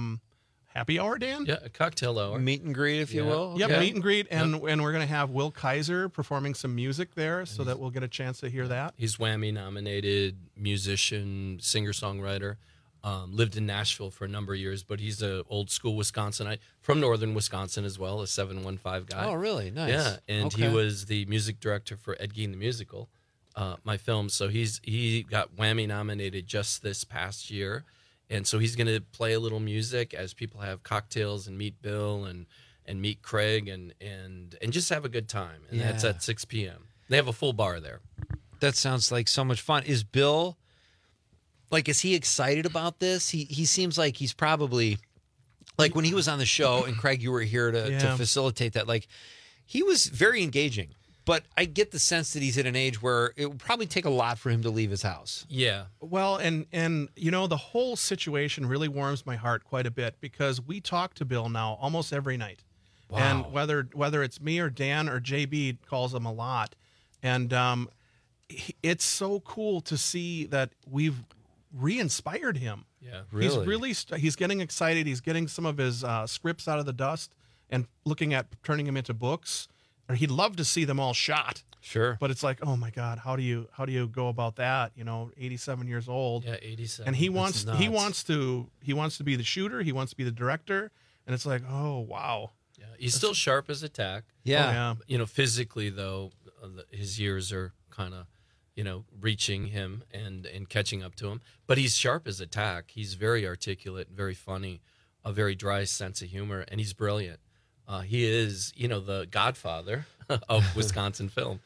happy hour, Dan?
Yeah, a cocktail hour.
meet and greet, if you
Yeah.
will.
Yep,
Okay.
meet and greet, and we're going to have Will Kaiser performing some music there, so that we'll get a chance to hear that.
He's Whammy-nominated musician, singer-songwriter. Lived in Nashville for a number of years, but he's an old-school Wisconsinite from northern Wisconsin as well, a 715 guy.
Oh, really? Nice.
Yeah, and he
Okay.
was the music director for Ed Gein the Musical, my film. So he got Whammy-nominated just this past year. And so he's going to play a little music as people have cocktails and meet Bill and meet Craig and just have a good time. And that's
Yeah.
at 6 p.m. They have a full bar there.
That sounds like so much fun. Is Bill, like, is he excited about this? He seems like he's probably, like, when he was on the show, and Craig, you were here to facilitate that, like, he was very engaging. But I get the sense that he's at an age where it would probably take a lot for him to leave his house.
Yeah.
Well, and you know, the whole situation really warms my heart quite a bit because we talk to Bill now almost every night.
Wow.
And whether it's me or Dan or JB calls him a lot. And it's so cool to see that we've re-inspired him.
Yeah,
really. He's getting excited. He's getting some of his scripts out of the dust and looking at turning them into books. Or he'd love to see them all shot.
Sure.
But it's like, oh my God, how do you go about that? You know, 87 years old.
Yeah, 87.
And he wants
That's nuts.
to be the shooter. He wants to be the director. And it's like, oh wow.
Yeah, he's still sharp as a tack.
Yeah.
Oh, yeah.
You know, physically though, his years are kind of, you know, reaching him and catching up to him. But he's sharp as a tack. He's very articulate, very funny, a very dry sense of humor, and he's brilliant. He is, you know, the godfather of Wisconsin film.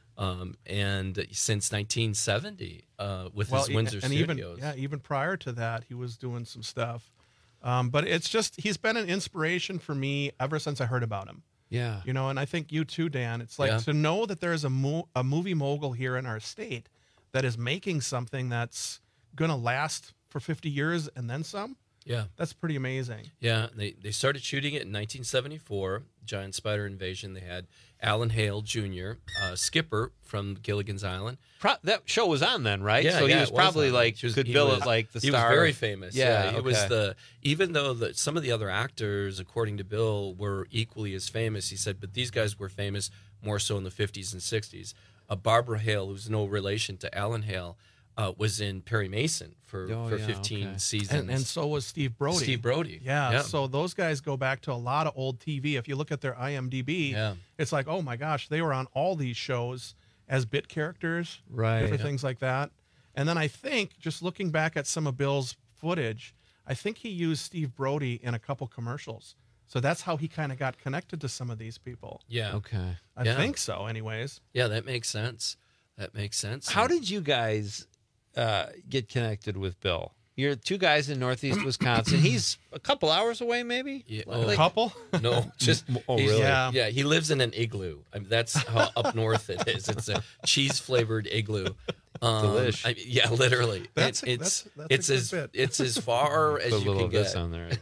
And since 1970, with his Windsor Studios.
Even prior to that, he was doing some stuff. But it's just, he's been an inspiration for me ever since I heard about him.
Yeah.
You know, and I think you too, Dan. It's like to know that there's a movie mogul here in our state that is making something that's going to last for 50 years and then some.
Yeah.
That's pretty amazing.
Yeah. They started shooting it in 1974, Giant Spider Invasion. They had Alan Hale Jr., Skipper from Gilligan's Island.
That show was on then, right?
Yeah,
so he
yeah,
was
it
probably
on.
like, could bill it like the star.
He was very famous.
Yeah,
He was even though some of the other actors, according to Bill, were equally as famous, he said, but these guys were famous more so in the 50s and 60s. Barbara Hale, who's no relation to Alan Hale, was in Perry Mason for 15 seasons.
And so was Steve Brody.
Steve Brody.
Yeah, so those guys go back to a lot of old TV. If you look at their IMDb, it's like, oh my gosh, they were on all these shows as bit characters, different things like that. And then I think, just looking back at some of Bill's footage, I think he used Steve Brody in a couple commercials. So that's how he kind of got connected to some of these people.
Yeah.
Okay.
I think so, anyways.
Yeah, that makes sense.
How did you guys get connected with Bill? You're two guys in Northeast Wisconsin. He's a couple hours away, maybe?
Yeah.
A couple?
No, just
really?
Yeah, he lives in an igloo. I mean, that's how up north it is. It's a cheese-flavored igloo.
Delish.
Yeah, literally.
That's
it's as far as you can get.
On there.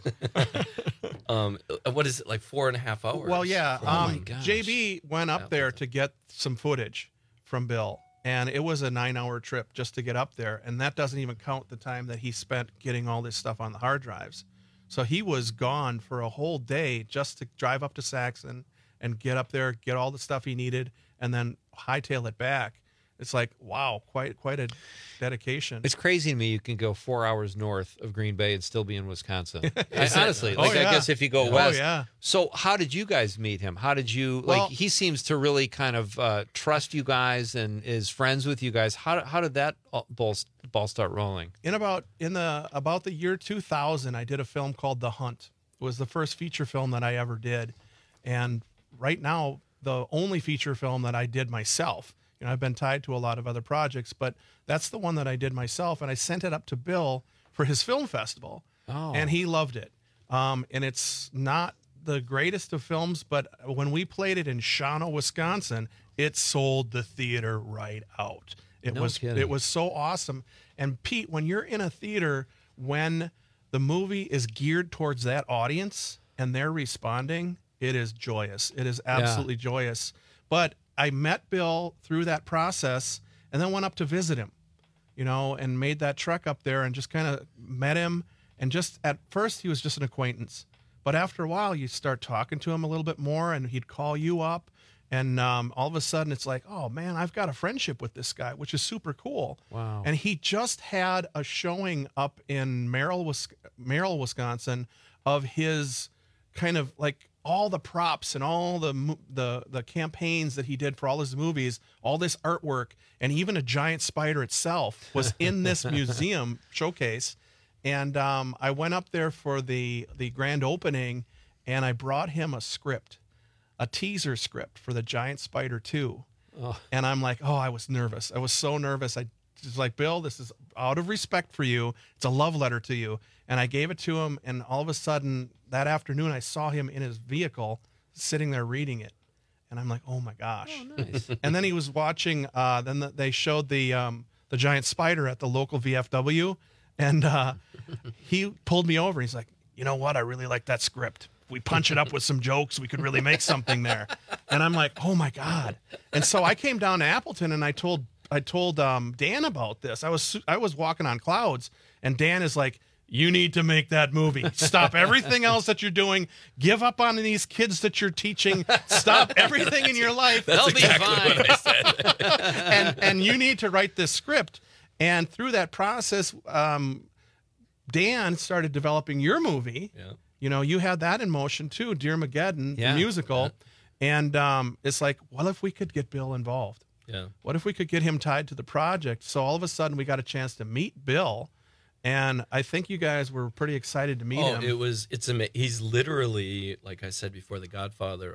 What is it, like 4.5 hours?
Well, yeah.
Oh my gosh.
JB went up there to get some footage from Bill, and it was a 9-hour trip just to get up there, and that doesn't even count the time that he spent getting all this stuff on the hard drives. So he was gone for a whole day just to drive up to Saxon and get up there, get all the stuff he needed, and then hightail it back. It's like, wow, quite a dedication.
It's crazy to me you can go 4 hours north of Green Bay and still be in Wisconsin. Honestly, I guess if you go west.
Yeah.
So how did you guys meet him? How did you, he seems to really kind of trust you guys and is friends with you guys. How did that ball start rolling?
In about the year 2000, I did a film called The Hunt. It was the first feature film that I ever did. And right now, the only feature film that I did myself. You know, I've been tied to a lot of other projects, but that's the one that I did myself, and I sent it up to Bill for his film festival, and he loved it. And it's not the greatest of films, but when we played it in Shawano, Wisconsin, it sold the theater right out. It was so awesome. And Pete, when you're in a theater, when the movie is geared towards that audience and they're responding, it is joyous. It is absolutely joyous. But I met Bill through that process and then went up to visit him, you know, and made that trek up there and just kind of met him. And just at first he was just an acquaintance, but after a while you start talking to him a little bit more and he'd call you up and all of a sudden it's like, oh man, I've got a friendship with this guy, which is super cool.
Wow.
And he just had a showing up in Merrill, Wisconsin of his kind of like all the props and all the campaigns that he did for all his movies, all this artwork, and even a giant spider itself was in this museum showcase. And I went up there for the grand opening, and I brought him a script, a teaser script for the Giant Spider 2. And I'm like, oh, I was nervous. I was so nervous. I was like, Bill, this is out of respect for you. It's a love letter to you. And I gave it to him, and all of a sudden that afternoon I saw him in his vehicle sitting there reading it. And I'm like, oh my gosh.
Oh, nice.
And then he was watching, they showed the giant spider at the local VFW, and he pulled me over. He's like, you know what? I really like that script. If we punch it up with some jokes, we could really make something there. And I'm like, oh my God. And so I came down to Appleton, and I told Dan about this. I was walking on clouds, and Dan is like, you need to make that movie. Stop everything else that you're doing. Give up on these kids that you're teaching. Stop everything in your life.
They'll be fine. What I said.
and you need to write this script. And through that process, Dan started developing your movie.
Yeah.
You know, you had that in motion too, Dear Mageddon, the musical. Yeah. And it's like, well, if we could get Bill involved.
Yeah.
What if we could get him tied to the project? So all of a sudden we got a chance to meet Bill. And I think you guys were pretty excited to meet him.
It's amazing. He's literally, like I said before, the godfather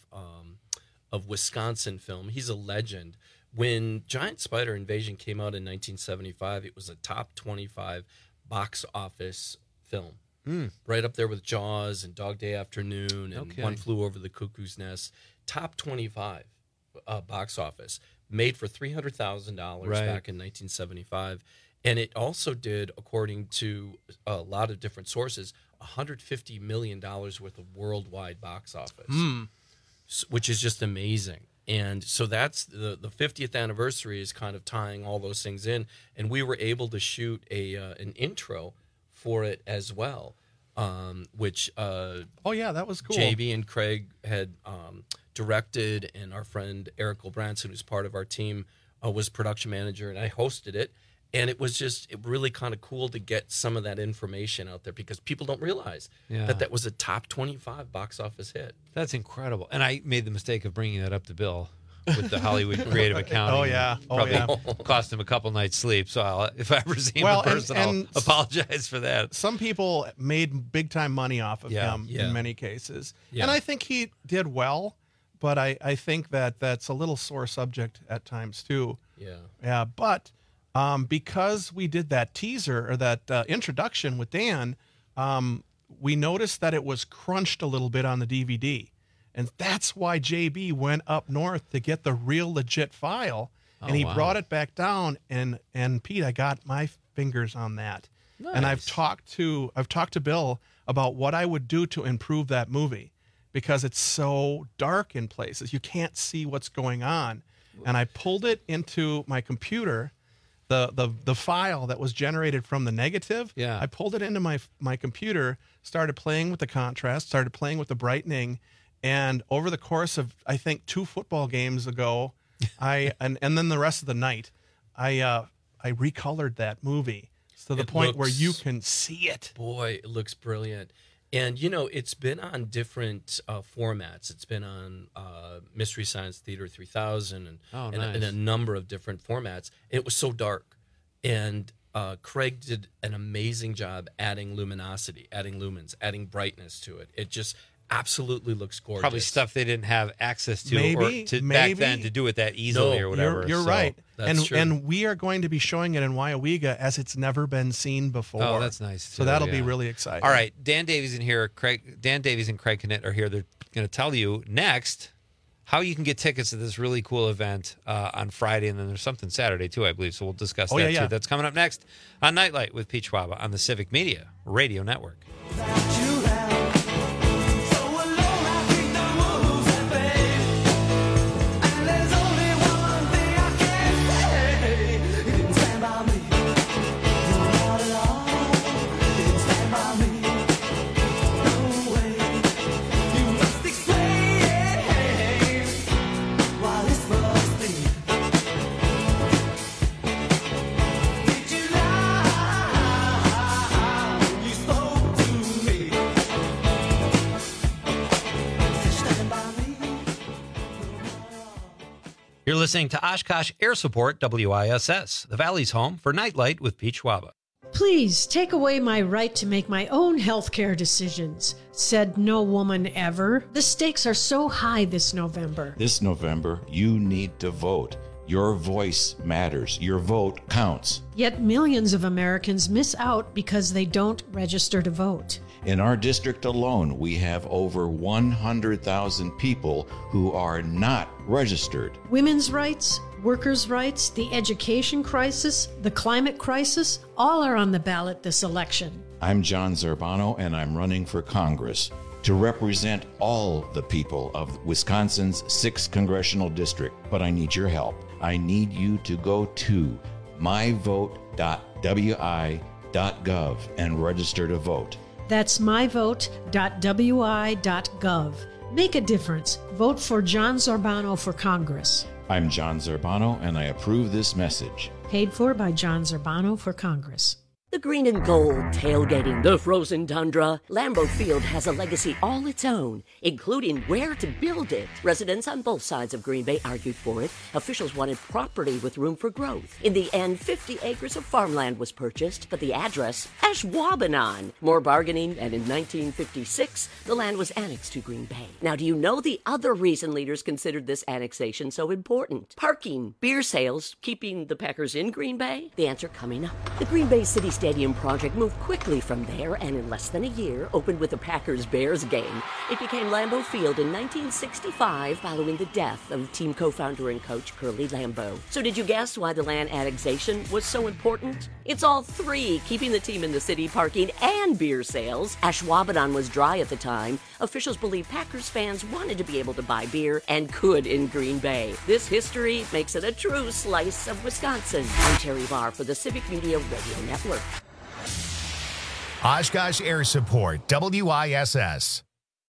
of Wisconsin film. He's a legend. When Giant Spider Invasion came out in 1975, it was a top 25 box office film. Right up there with Jaws and Dog Day Afternoon and One Flew Over the Cuckoo's Nest. Top 25 box office. Made for $300,000 back in 1975. And it also did, according to a lot of different sources, $150 million worth of worldwide box office, which is just amazing. And so that's the 50th anniversary is kind of tying all those things in. And we were able to shoot an intro for it as well, which
that was cool.
JB and Craig had directed, and our friend Eric Branson, who's part of our team, was production manager, and I hosted it. And it was really kind of cool to get some of that information out there because people don't realize that was a top 25 box office hit.
That's incredible. And I made the mistake of bringing that up to Bill with the Hollywood Creative Accounting. Probably cost him a couple nights' sleep. So if I ever see him in person, I'll apologize for that.
Some people made big-time money off of him in many cases. Yeah. And I think he did well, but I think that's a little sore subject at times too. Yeah, but... because we did that teaser or that introduction with Dan, we noticed that it was crunched a little bit on the DVD. And that's why JB went up north to get the real legit file. And he brought it back down. And Pete, I got my fingers on that. Nice. And I've talked to Bill about what I would do to improve that movie because it's so dark in places. You can't see what's going on. And I pulled it into my computer. The file that was generated from the negative, I pulled it into my computer, started playing with the contrast, started playing with the brightening, and over the course of, I think, 2 football games ago, and then the rest of the night, I recolored that movie to the point where you can see it.
Boy, it looks brilliant. And, you know, it's been on different formats. It's been on Mystery Science Theater 3000 and a number of different formats. It was so dark. And Craig did an amazing job adding luminosity, adding lumens, adding brightness to it. It just absolutely looks gorgeous.
Probably stuff they didn't have access to back then to do it that easily or whatever.
You're right. And we are going to be showing it in Wyoega as it's never been seen before.
Oh, that's nice.
So that'll be really exciting.
All right, Dan Davies and Craig Knitt are here. They're going to tell you next how you can get tickets to this really cool event on Friday, and then there's something Saturday too, I believe. So we'll discuss that too. That's coming up next on Nightlight with Pete Schwaba on the Civic Media Radio Network. You're listening to Oshkosh Air Support WISS, the Valley's home for Nightlight with Pete Schwaba.
Please take away my right to make my own healthcare decisions, said no woman ever. The stakes are so high this November.
This November, you need to vote. Your voice matters. Your vote counts.
Yet millions of Americans miss out because they don't register to vote.
In our district alone, we have over 100,000 people who are not registered.
Women's rights, workers' rights, the education crisis, the climate crisis, all are on the ballot this election.
I'm John Zerbano, and I'm running for Congress to represent all the people of Wisconsin's 6th Congressional District. But I need your help. I need you to go to myvote.wi.gov and register to vote.
That's myvote.wi.gov. Make a difference. Vote for John Zerbano for Congress.
I'm John Zerbano, and I approve this message.
Paid for by John Zerbano for Congress.
The green and gold tailgating the frozen tundra. Lambeau Field has a legacy all its own, including where to build it. Residents on both sides of Green Bay argued for it. Officials wanted property with room for growth. In the end, 50 acres of farmland was purchased, but the address, Ashwaubenon. More bargaining, and in 1956, the land was annexed to Green Bay. Now, do you know the other reason leaders considered this annexation so important? Parking, beer sales, keeping the Packers in Green Bay? The answer coming up. The Green Bay City Stadium project moved quickly from there and in less than a year opened with the Packers-Bears game. It became Lambeau Field in 1965 following the death of team co-founder and coach Curly Lambeau. So did you guess why the land annexation was so important? It's all three, keeping the team in the city, parking, and beer sales. Ashwaubenon was dry at the time. Officials believe Packers fans wanted to be able to buy beer and could in Green Bay. This history makes it a true slice of Wisconsin. I'm Terry Barr for the Civic Media Radio Network.
Oshkosh Air Support, WISS.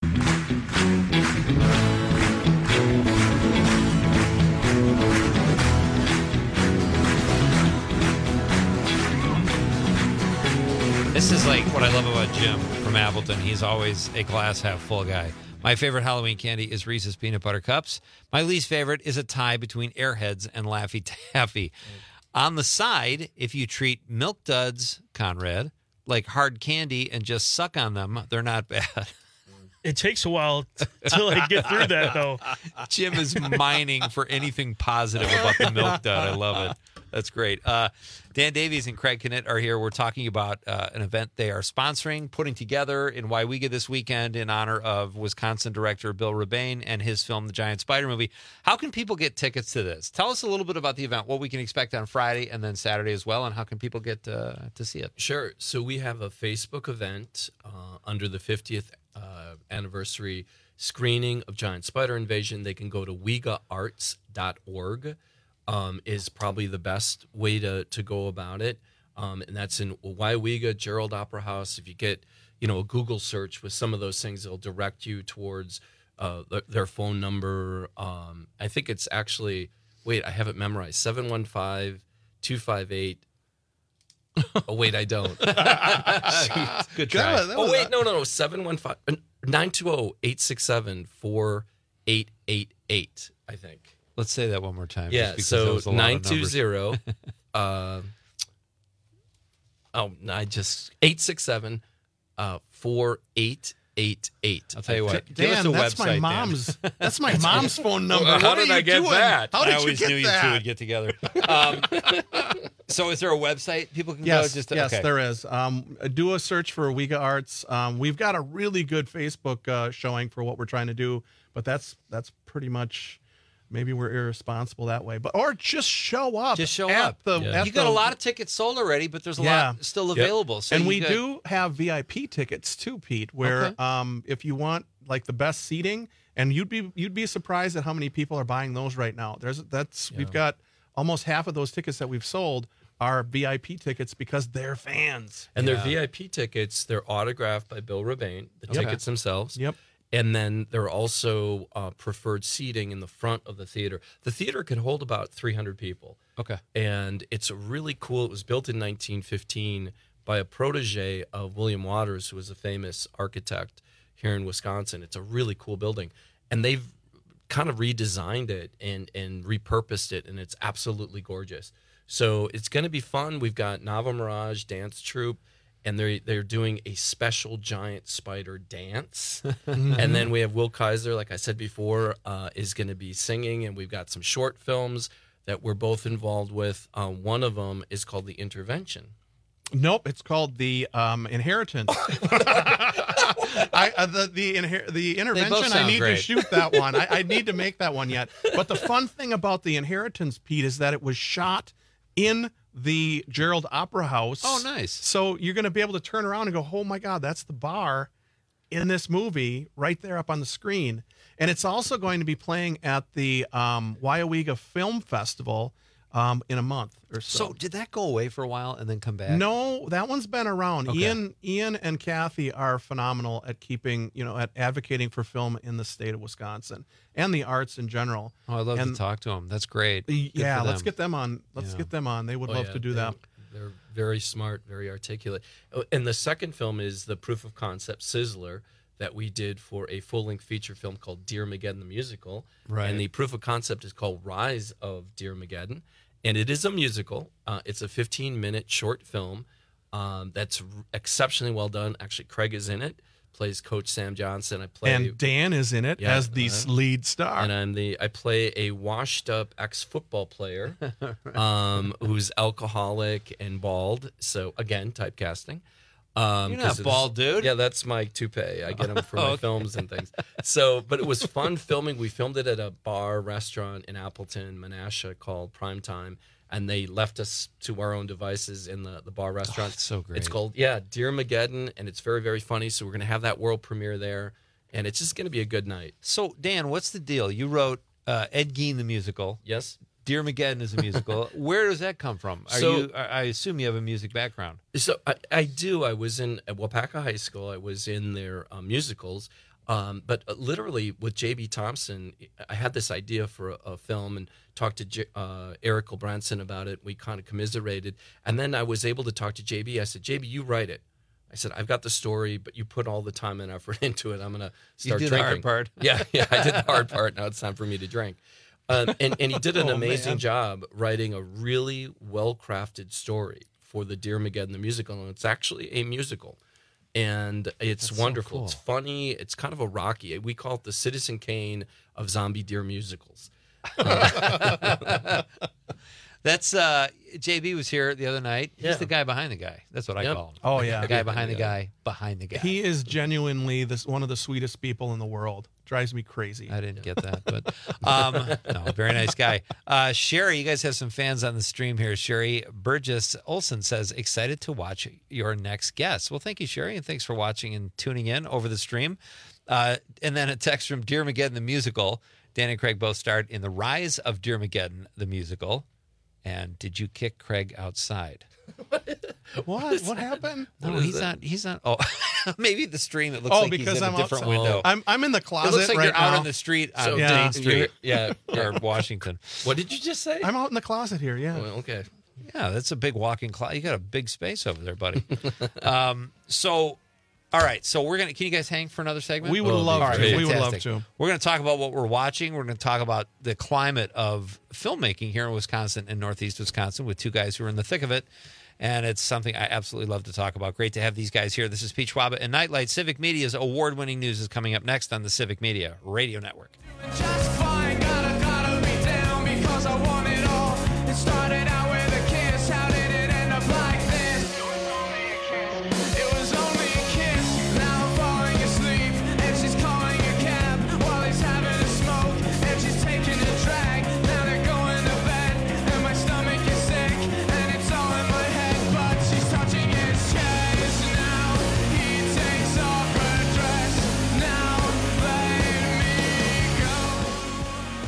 This is like what I love about Jim from Appleton. He's always a glass half full guy. My favorite Halloween candy is Reese's Peanut Butter Cups. My least favorite is a tie between Airheads and Laffy Taffy. On the side, if you treat Milk Duds, Conrad, like hard candy and just suck on them, they're not bad.
It takes a while till I get through that, though.
Jim is mining for anything positive about the Milk Dud. I love it. That's great. Dan Davies and Craig Knitt are here. We're talking about an event they are sponsoring, putting together in Waiwega this weekend in honor of Wisconsin director Bill Rebane and his film, The Giant Spider Movie. How can people get tickets to this? Tell us a little bit about the event, what we can expect on Friday and then Saturday as well, and how can people get to see it?
Sure. So we have a Facebook event under the 50th anniversary screening of Giant Spider Invasion. They can go to wegaarts.org. Is probably the best way to go about it. And that's in Waiwega, Gerald Opera House. If you get, a Google search with some of those things, it'll direct you towards their phone number. I think it's actually, I have it memorized, 715-258. Oh, wait, I don't.
Good try.
Oh, wait, no, 920-867-4888, I think.
Let's say that one more time.
Yeah, so 920 867 4888.
I'll tell you what.
Dan, that's my mom's. That's my mom's phone number.
How did I get that?
How did
I always
you get
knew
that?
you two would get together. So is there a website people can go?
Yes, there is. Do a search for Wega Arts. We've got a really good Facebook showing for what we're trying to do, but that's pretty much. Maybe we're irresponsible that way, or just show up.
Just show up. You got a lot of tickets sold already, but there's a lot still available.
Yep.
So
and we do have VIP tickets too, Pete. Where if you want like the best seating, and you'd be surprised at how many people are buying those right now. We've got almost half of those tickets that we've sold are VIP tickets because they're fans.
And they're VIP tickets. They're autographed by Bill Rebane. The tickets themselves.
Yep.
And then there are also preferred seating in the front of the theater. The theater can hold about 300 people.
Okay.
And it's really cool. It was built in 1915 by a protege of William Waters, who was a famous architect here in Wisconsin. It's a really cool building. And they've kind of redesigned it and repurposed it, and it's absolutely gorgeous. So it's going to be fun. We've got Nava Mirage Dance Troupe, and they're doing a special giant spider dance. And then we have Will Kaiser, like I said before, is going to be singing, and we've got some short films that we're both involved with. One of them is called The Intervention.
Nope, it's called The Inheritance. The Intervention, I need to shoot that one. I need to make that one yet. But the fun thing about The Inheritance, Pete, is that it was shot in the Gerald Opera House.
Oh, nice.
So you're going to be able to turn around and go, oh, my God, that's the bar in this movie right there up on the screen. And it's also going to be playing at the Waiawega Film Festival in a month or so.
So did that go away for a while and then come back?
No, that one's been around.
Okay.
Ian and Kathy are phenomenal at keeping, at advocating for film in the state of Wisconsin and the arts in general.
Oh, I'd love to talk to them. That's great.
Yeah, let's get them on. Get them on. They would love to do that.
They're very smart, very articulate. And the second film is the proof of concept Sizzler that we did for a full-length feature film called Dearmageddon the Musical.
Right.
And the proof of concept is called Rise of Dearmageddon. And it is a musical. It's a 15-minute short film that's exceptionally well done. Actually, Craig is in it, plays Coach Sam Johnson.
And Dan is in it as the lead star.
And I play a washed-up ex-football player who's alcoholic and bald. So, again, typecasting.
You're not bald, dude.
Yeah, that's my toupee. I get them for my films and things. So, but it was fun filming. We filmed it at a bar restaurant in Appleton, Menasha, called Primetime, and they left us to our own devices in the bar restaurant.
Oh, that's so great.
It's called Dearmageddon, and it's very, very funny. So we're going to have that world premiere there, and it's just going to be a good night.
So, Dan, what's the deal? You wrote Ed Gein the musical.
Yes.
Dearmageddon is a musical. Where does that come from? I assume you have a music background.
So I do. I was at Wapaka High School. I was in their musicals. But literally with J.B. Thompson, I had this idea for a film and talked to Eric Branson about it. We kind of commiserated. And then I was able to talk to J.B. I said, J.B., you write it. I said, I've got the story, but you put all the time and effort into it. I'm going to start drinking.
You did the hard part.
Yeah, I did the hard part. Now it's time for me to drink. And he did an amazing job writing a really well-crafted story for the Dearmageddon the Musical. And it's actually a musical. And it's wonderful. So cool. It's funny. It's kind of a Rocky. We call it the Citizen Kane of zombie deer musicals.
That's JB was here the other night. He's the guy behind the guy. That's what I call him.
Oh, yeah.
The guy behind the guy behind the guy.
He is genuinely one of the sweetest people in the world. Drives me crazy.
I didn't get that, but no, very nice guy. Sherry, you guys have some fans on the stream here. Sherry Burgess Olson says, excited to watch your next guest. Well, thank you, Sherry, and thanks for watching and tuning in over the stream. And then a text from Dearmageddon the Musical. Dan and Craig both starred in the Rise of Dearmageddon the Musical. And did you kick Craig outside?
What? What happened?
No, he's not. Oh, maybe the stream. It looks like
because
he's in
I'm
a different
outside.
window.
I'm in the closet.
It looks like
right
you're out
now.
on the street on
So,
Main Street,
or
Washington.
What did you just say?
I'm out in the closet here. Yeah.
Well, okay.
Yeah, that's a big walk-in closet. You got a big space over there, buddy. All right, so we're gonna. Can you guys hang for another segment?
We would love to. We would love to.
We're gonna talk about what we're watching. We're gonna talk about the climate of filmmaking here in Wisconsin and Northeast Wisconsin with two guys who are in the thick of it, and it's something I absolutely love to talk about. Great to have these guys here. This is Pete Schwaba and Nightlight. Civic Media's award-winning news is coming up next on the Civic Media Radio Network.
Just fine, gotta be down because I want it all. It started out with a kiss. How did it end up like this? It was only a kiss. Now I'm falling asleep, and she's calling a cab while he's having a smoke, and she's taking a drag. Now they're going to bed, and my stomach is sick, and it's all in my head. But she's touching his chest. Now he takes off her dress. Now let me go.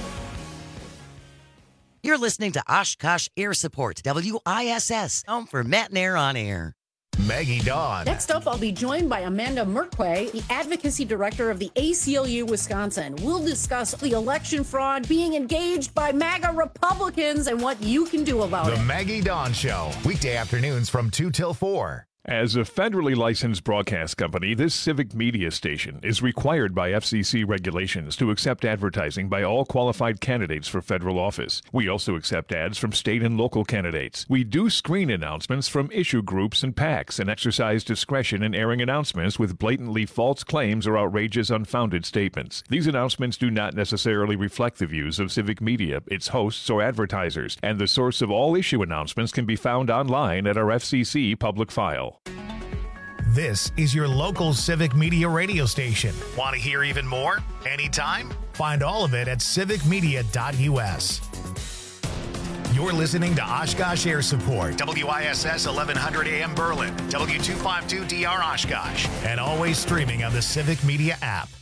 You're listening to Oshkosh Air Support, WISS, home for Matt and Air on Air.
Maggie Dawn.
Next up, I'll be joined by Amanda Merkwe, the Advocacy Director of the ACLU Wisconsin. We'll discuss the election fraud, being engaged by MAGA Republicans, and what you can do about it.
The Maggie Dawn Show, weekday afternoons from 2 till 4
As a federally licensed broadcast company, this civic media station is required by FCC regulations to accept advertising by all qualified candidates for federal office. We also accept ads from state and local candidates. We do screen announcements from issue groups and PACs and exercise discretion in airing announcements with blatantly false claims or outrageous, unfounded statements. These announcements do not necessarily reflect the views of civic media, its hosts, or advertisers, and the source of all issue announcements can be found online at our FCC public file.
This is your local civic media radio station. Want to hear even more? Anytime? Find all of it at civicmedia.us. You're listening to Oshkosh Air Support, WISS 1100 AM Berlin, W252DR Oshkosh, and always streaming on the Civic Media app.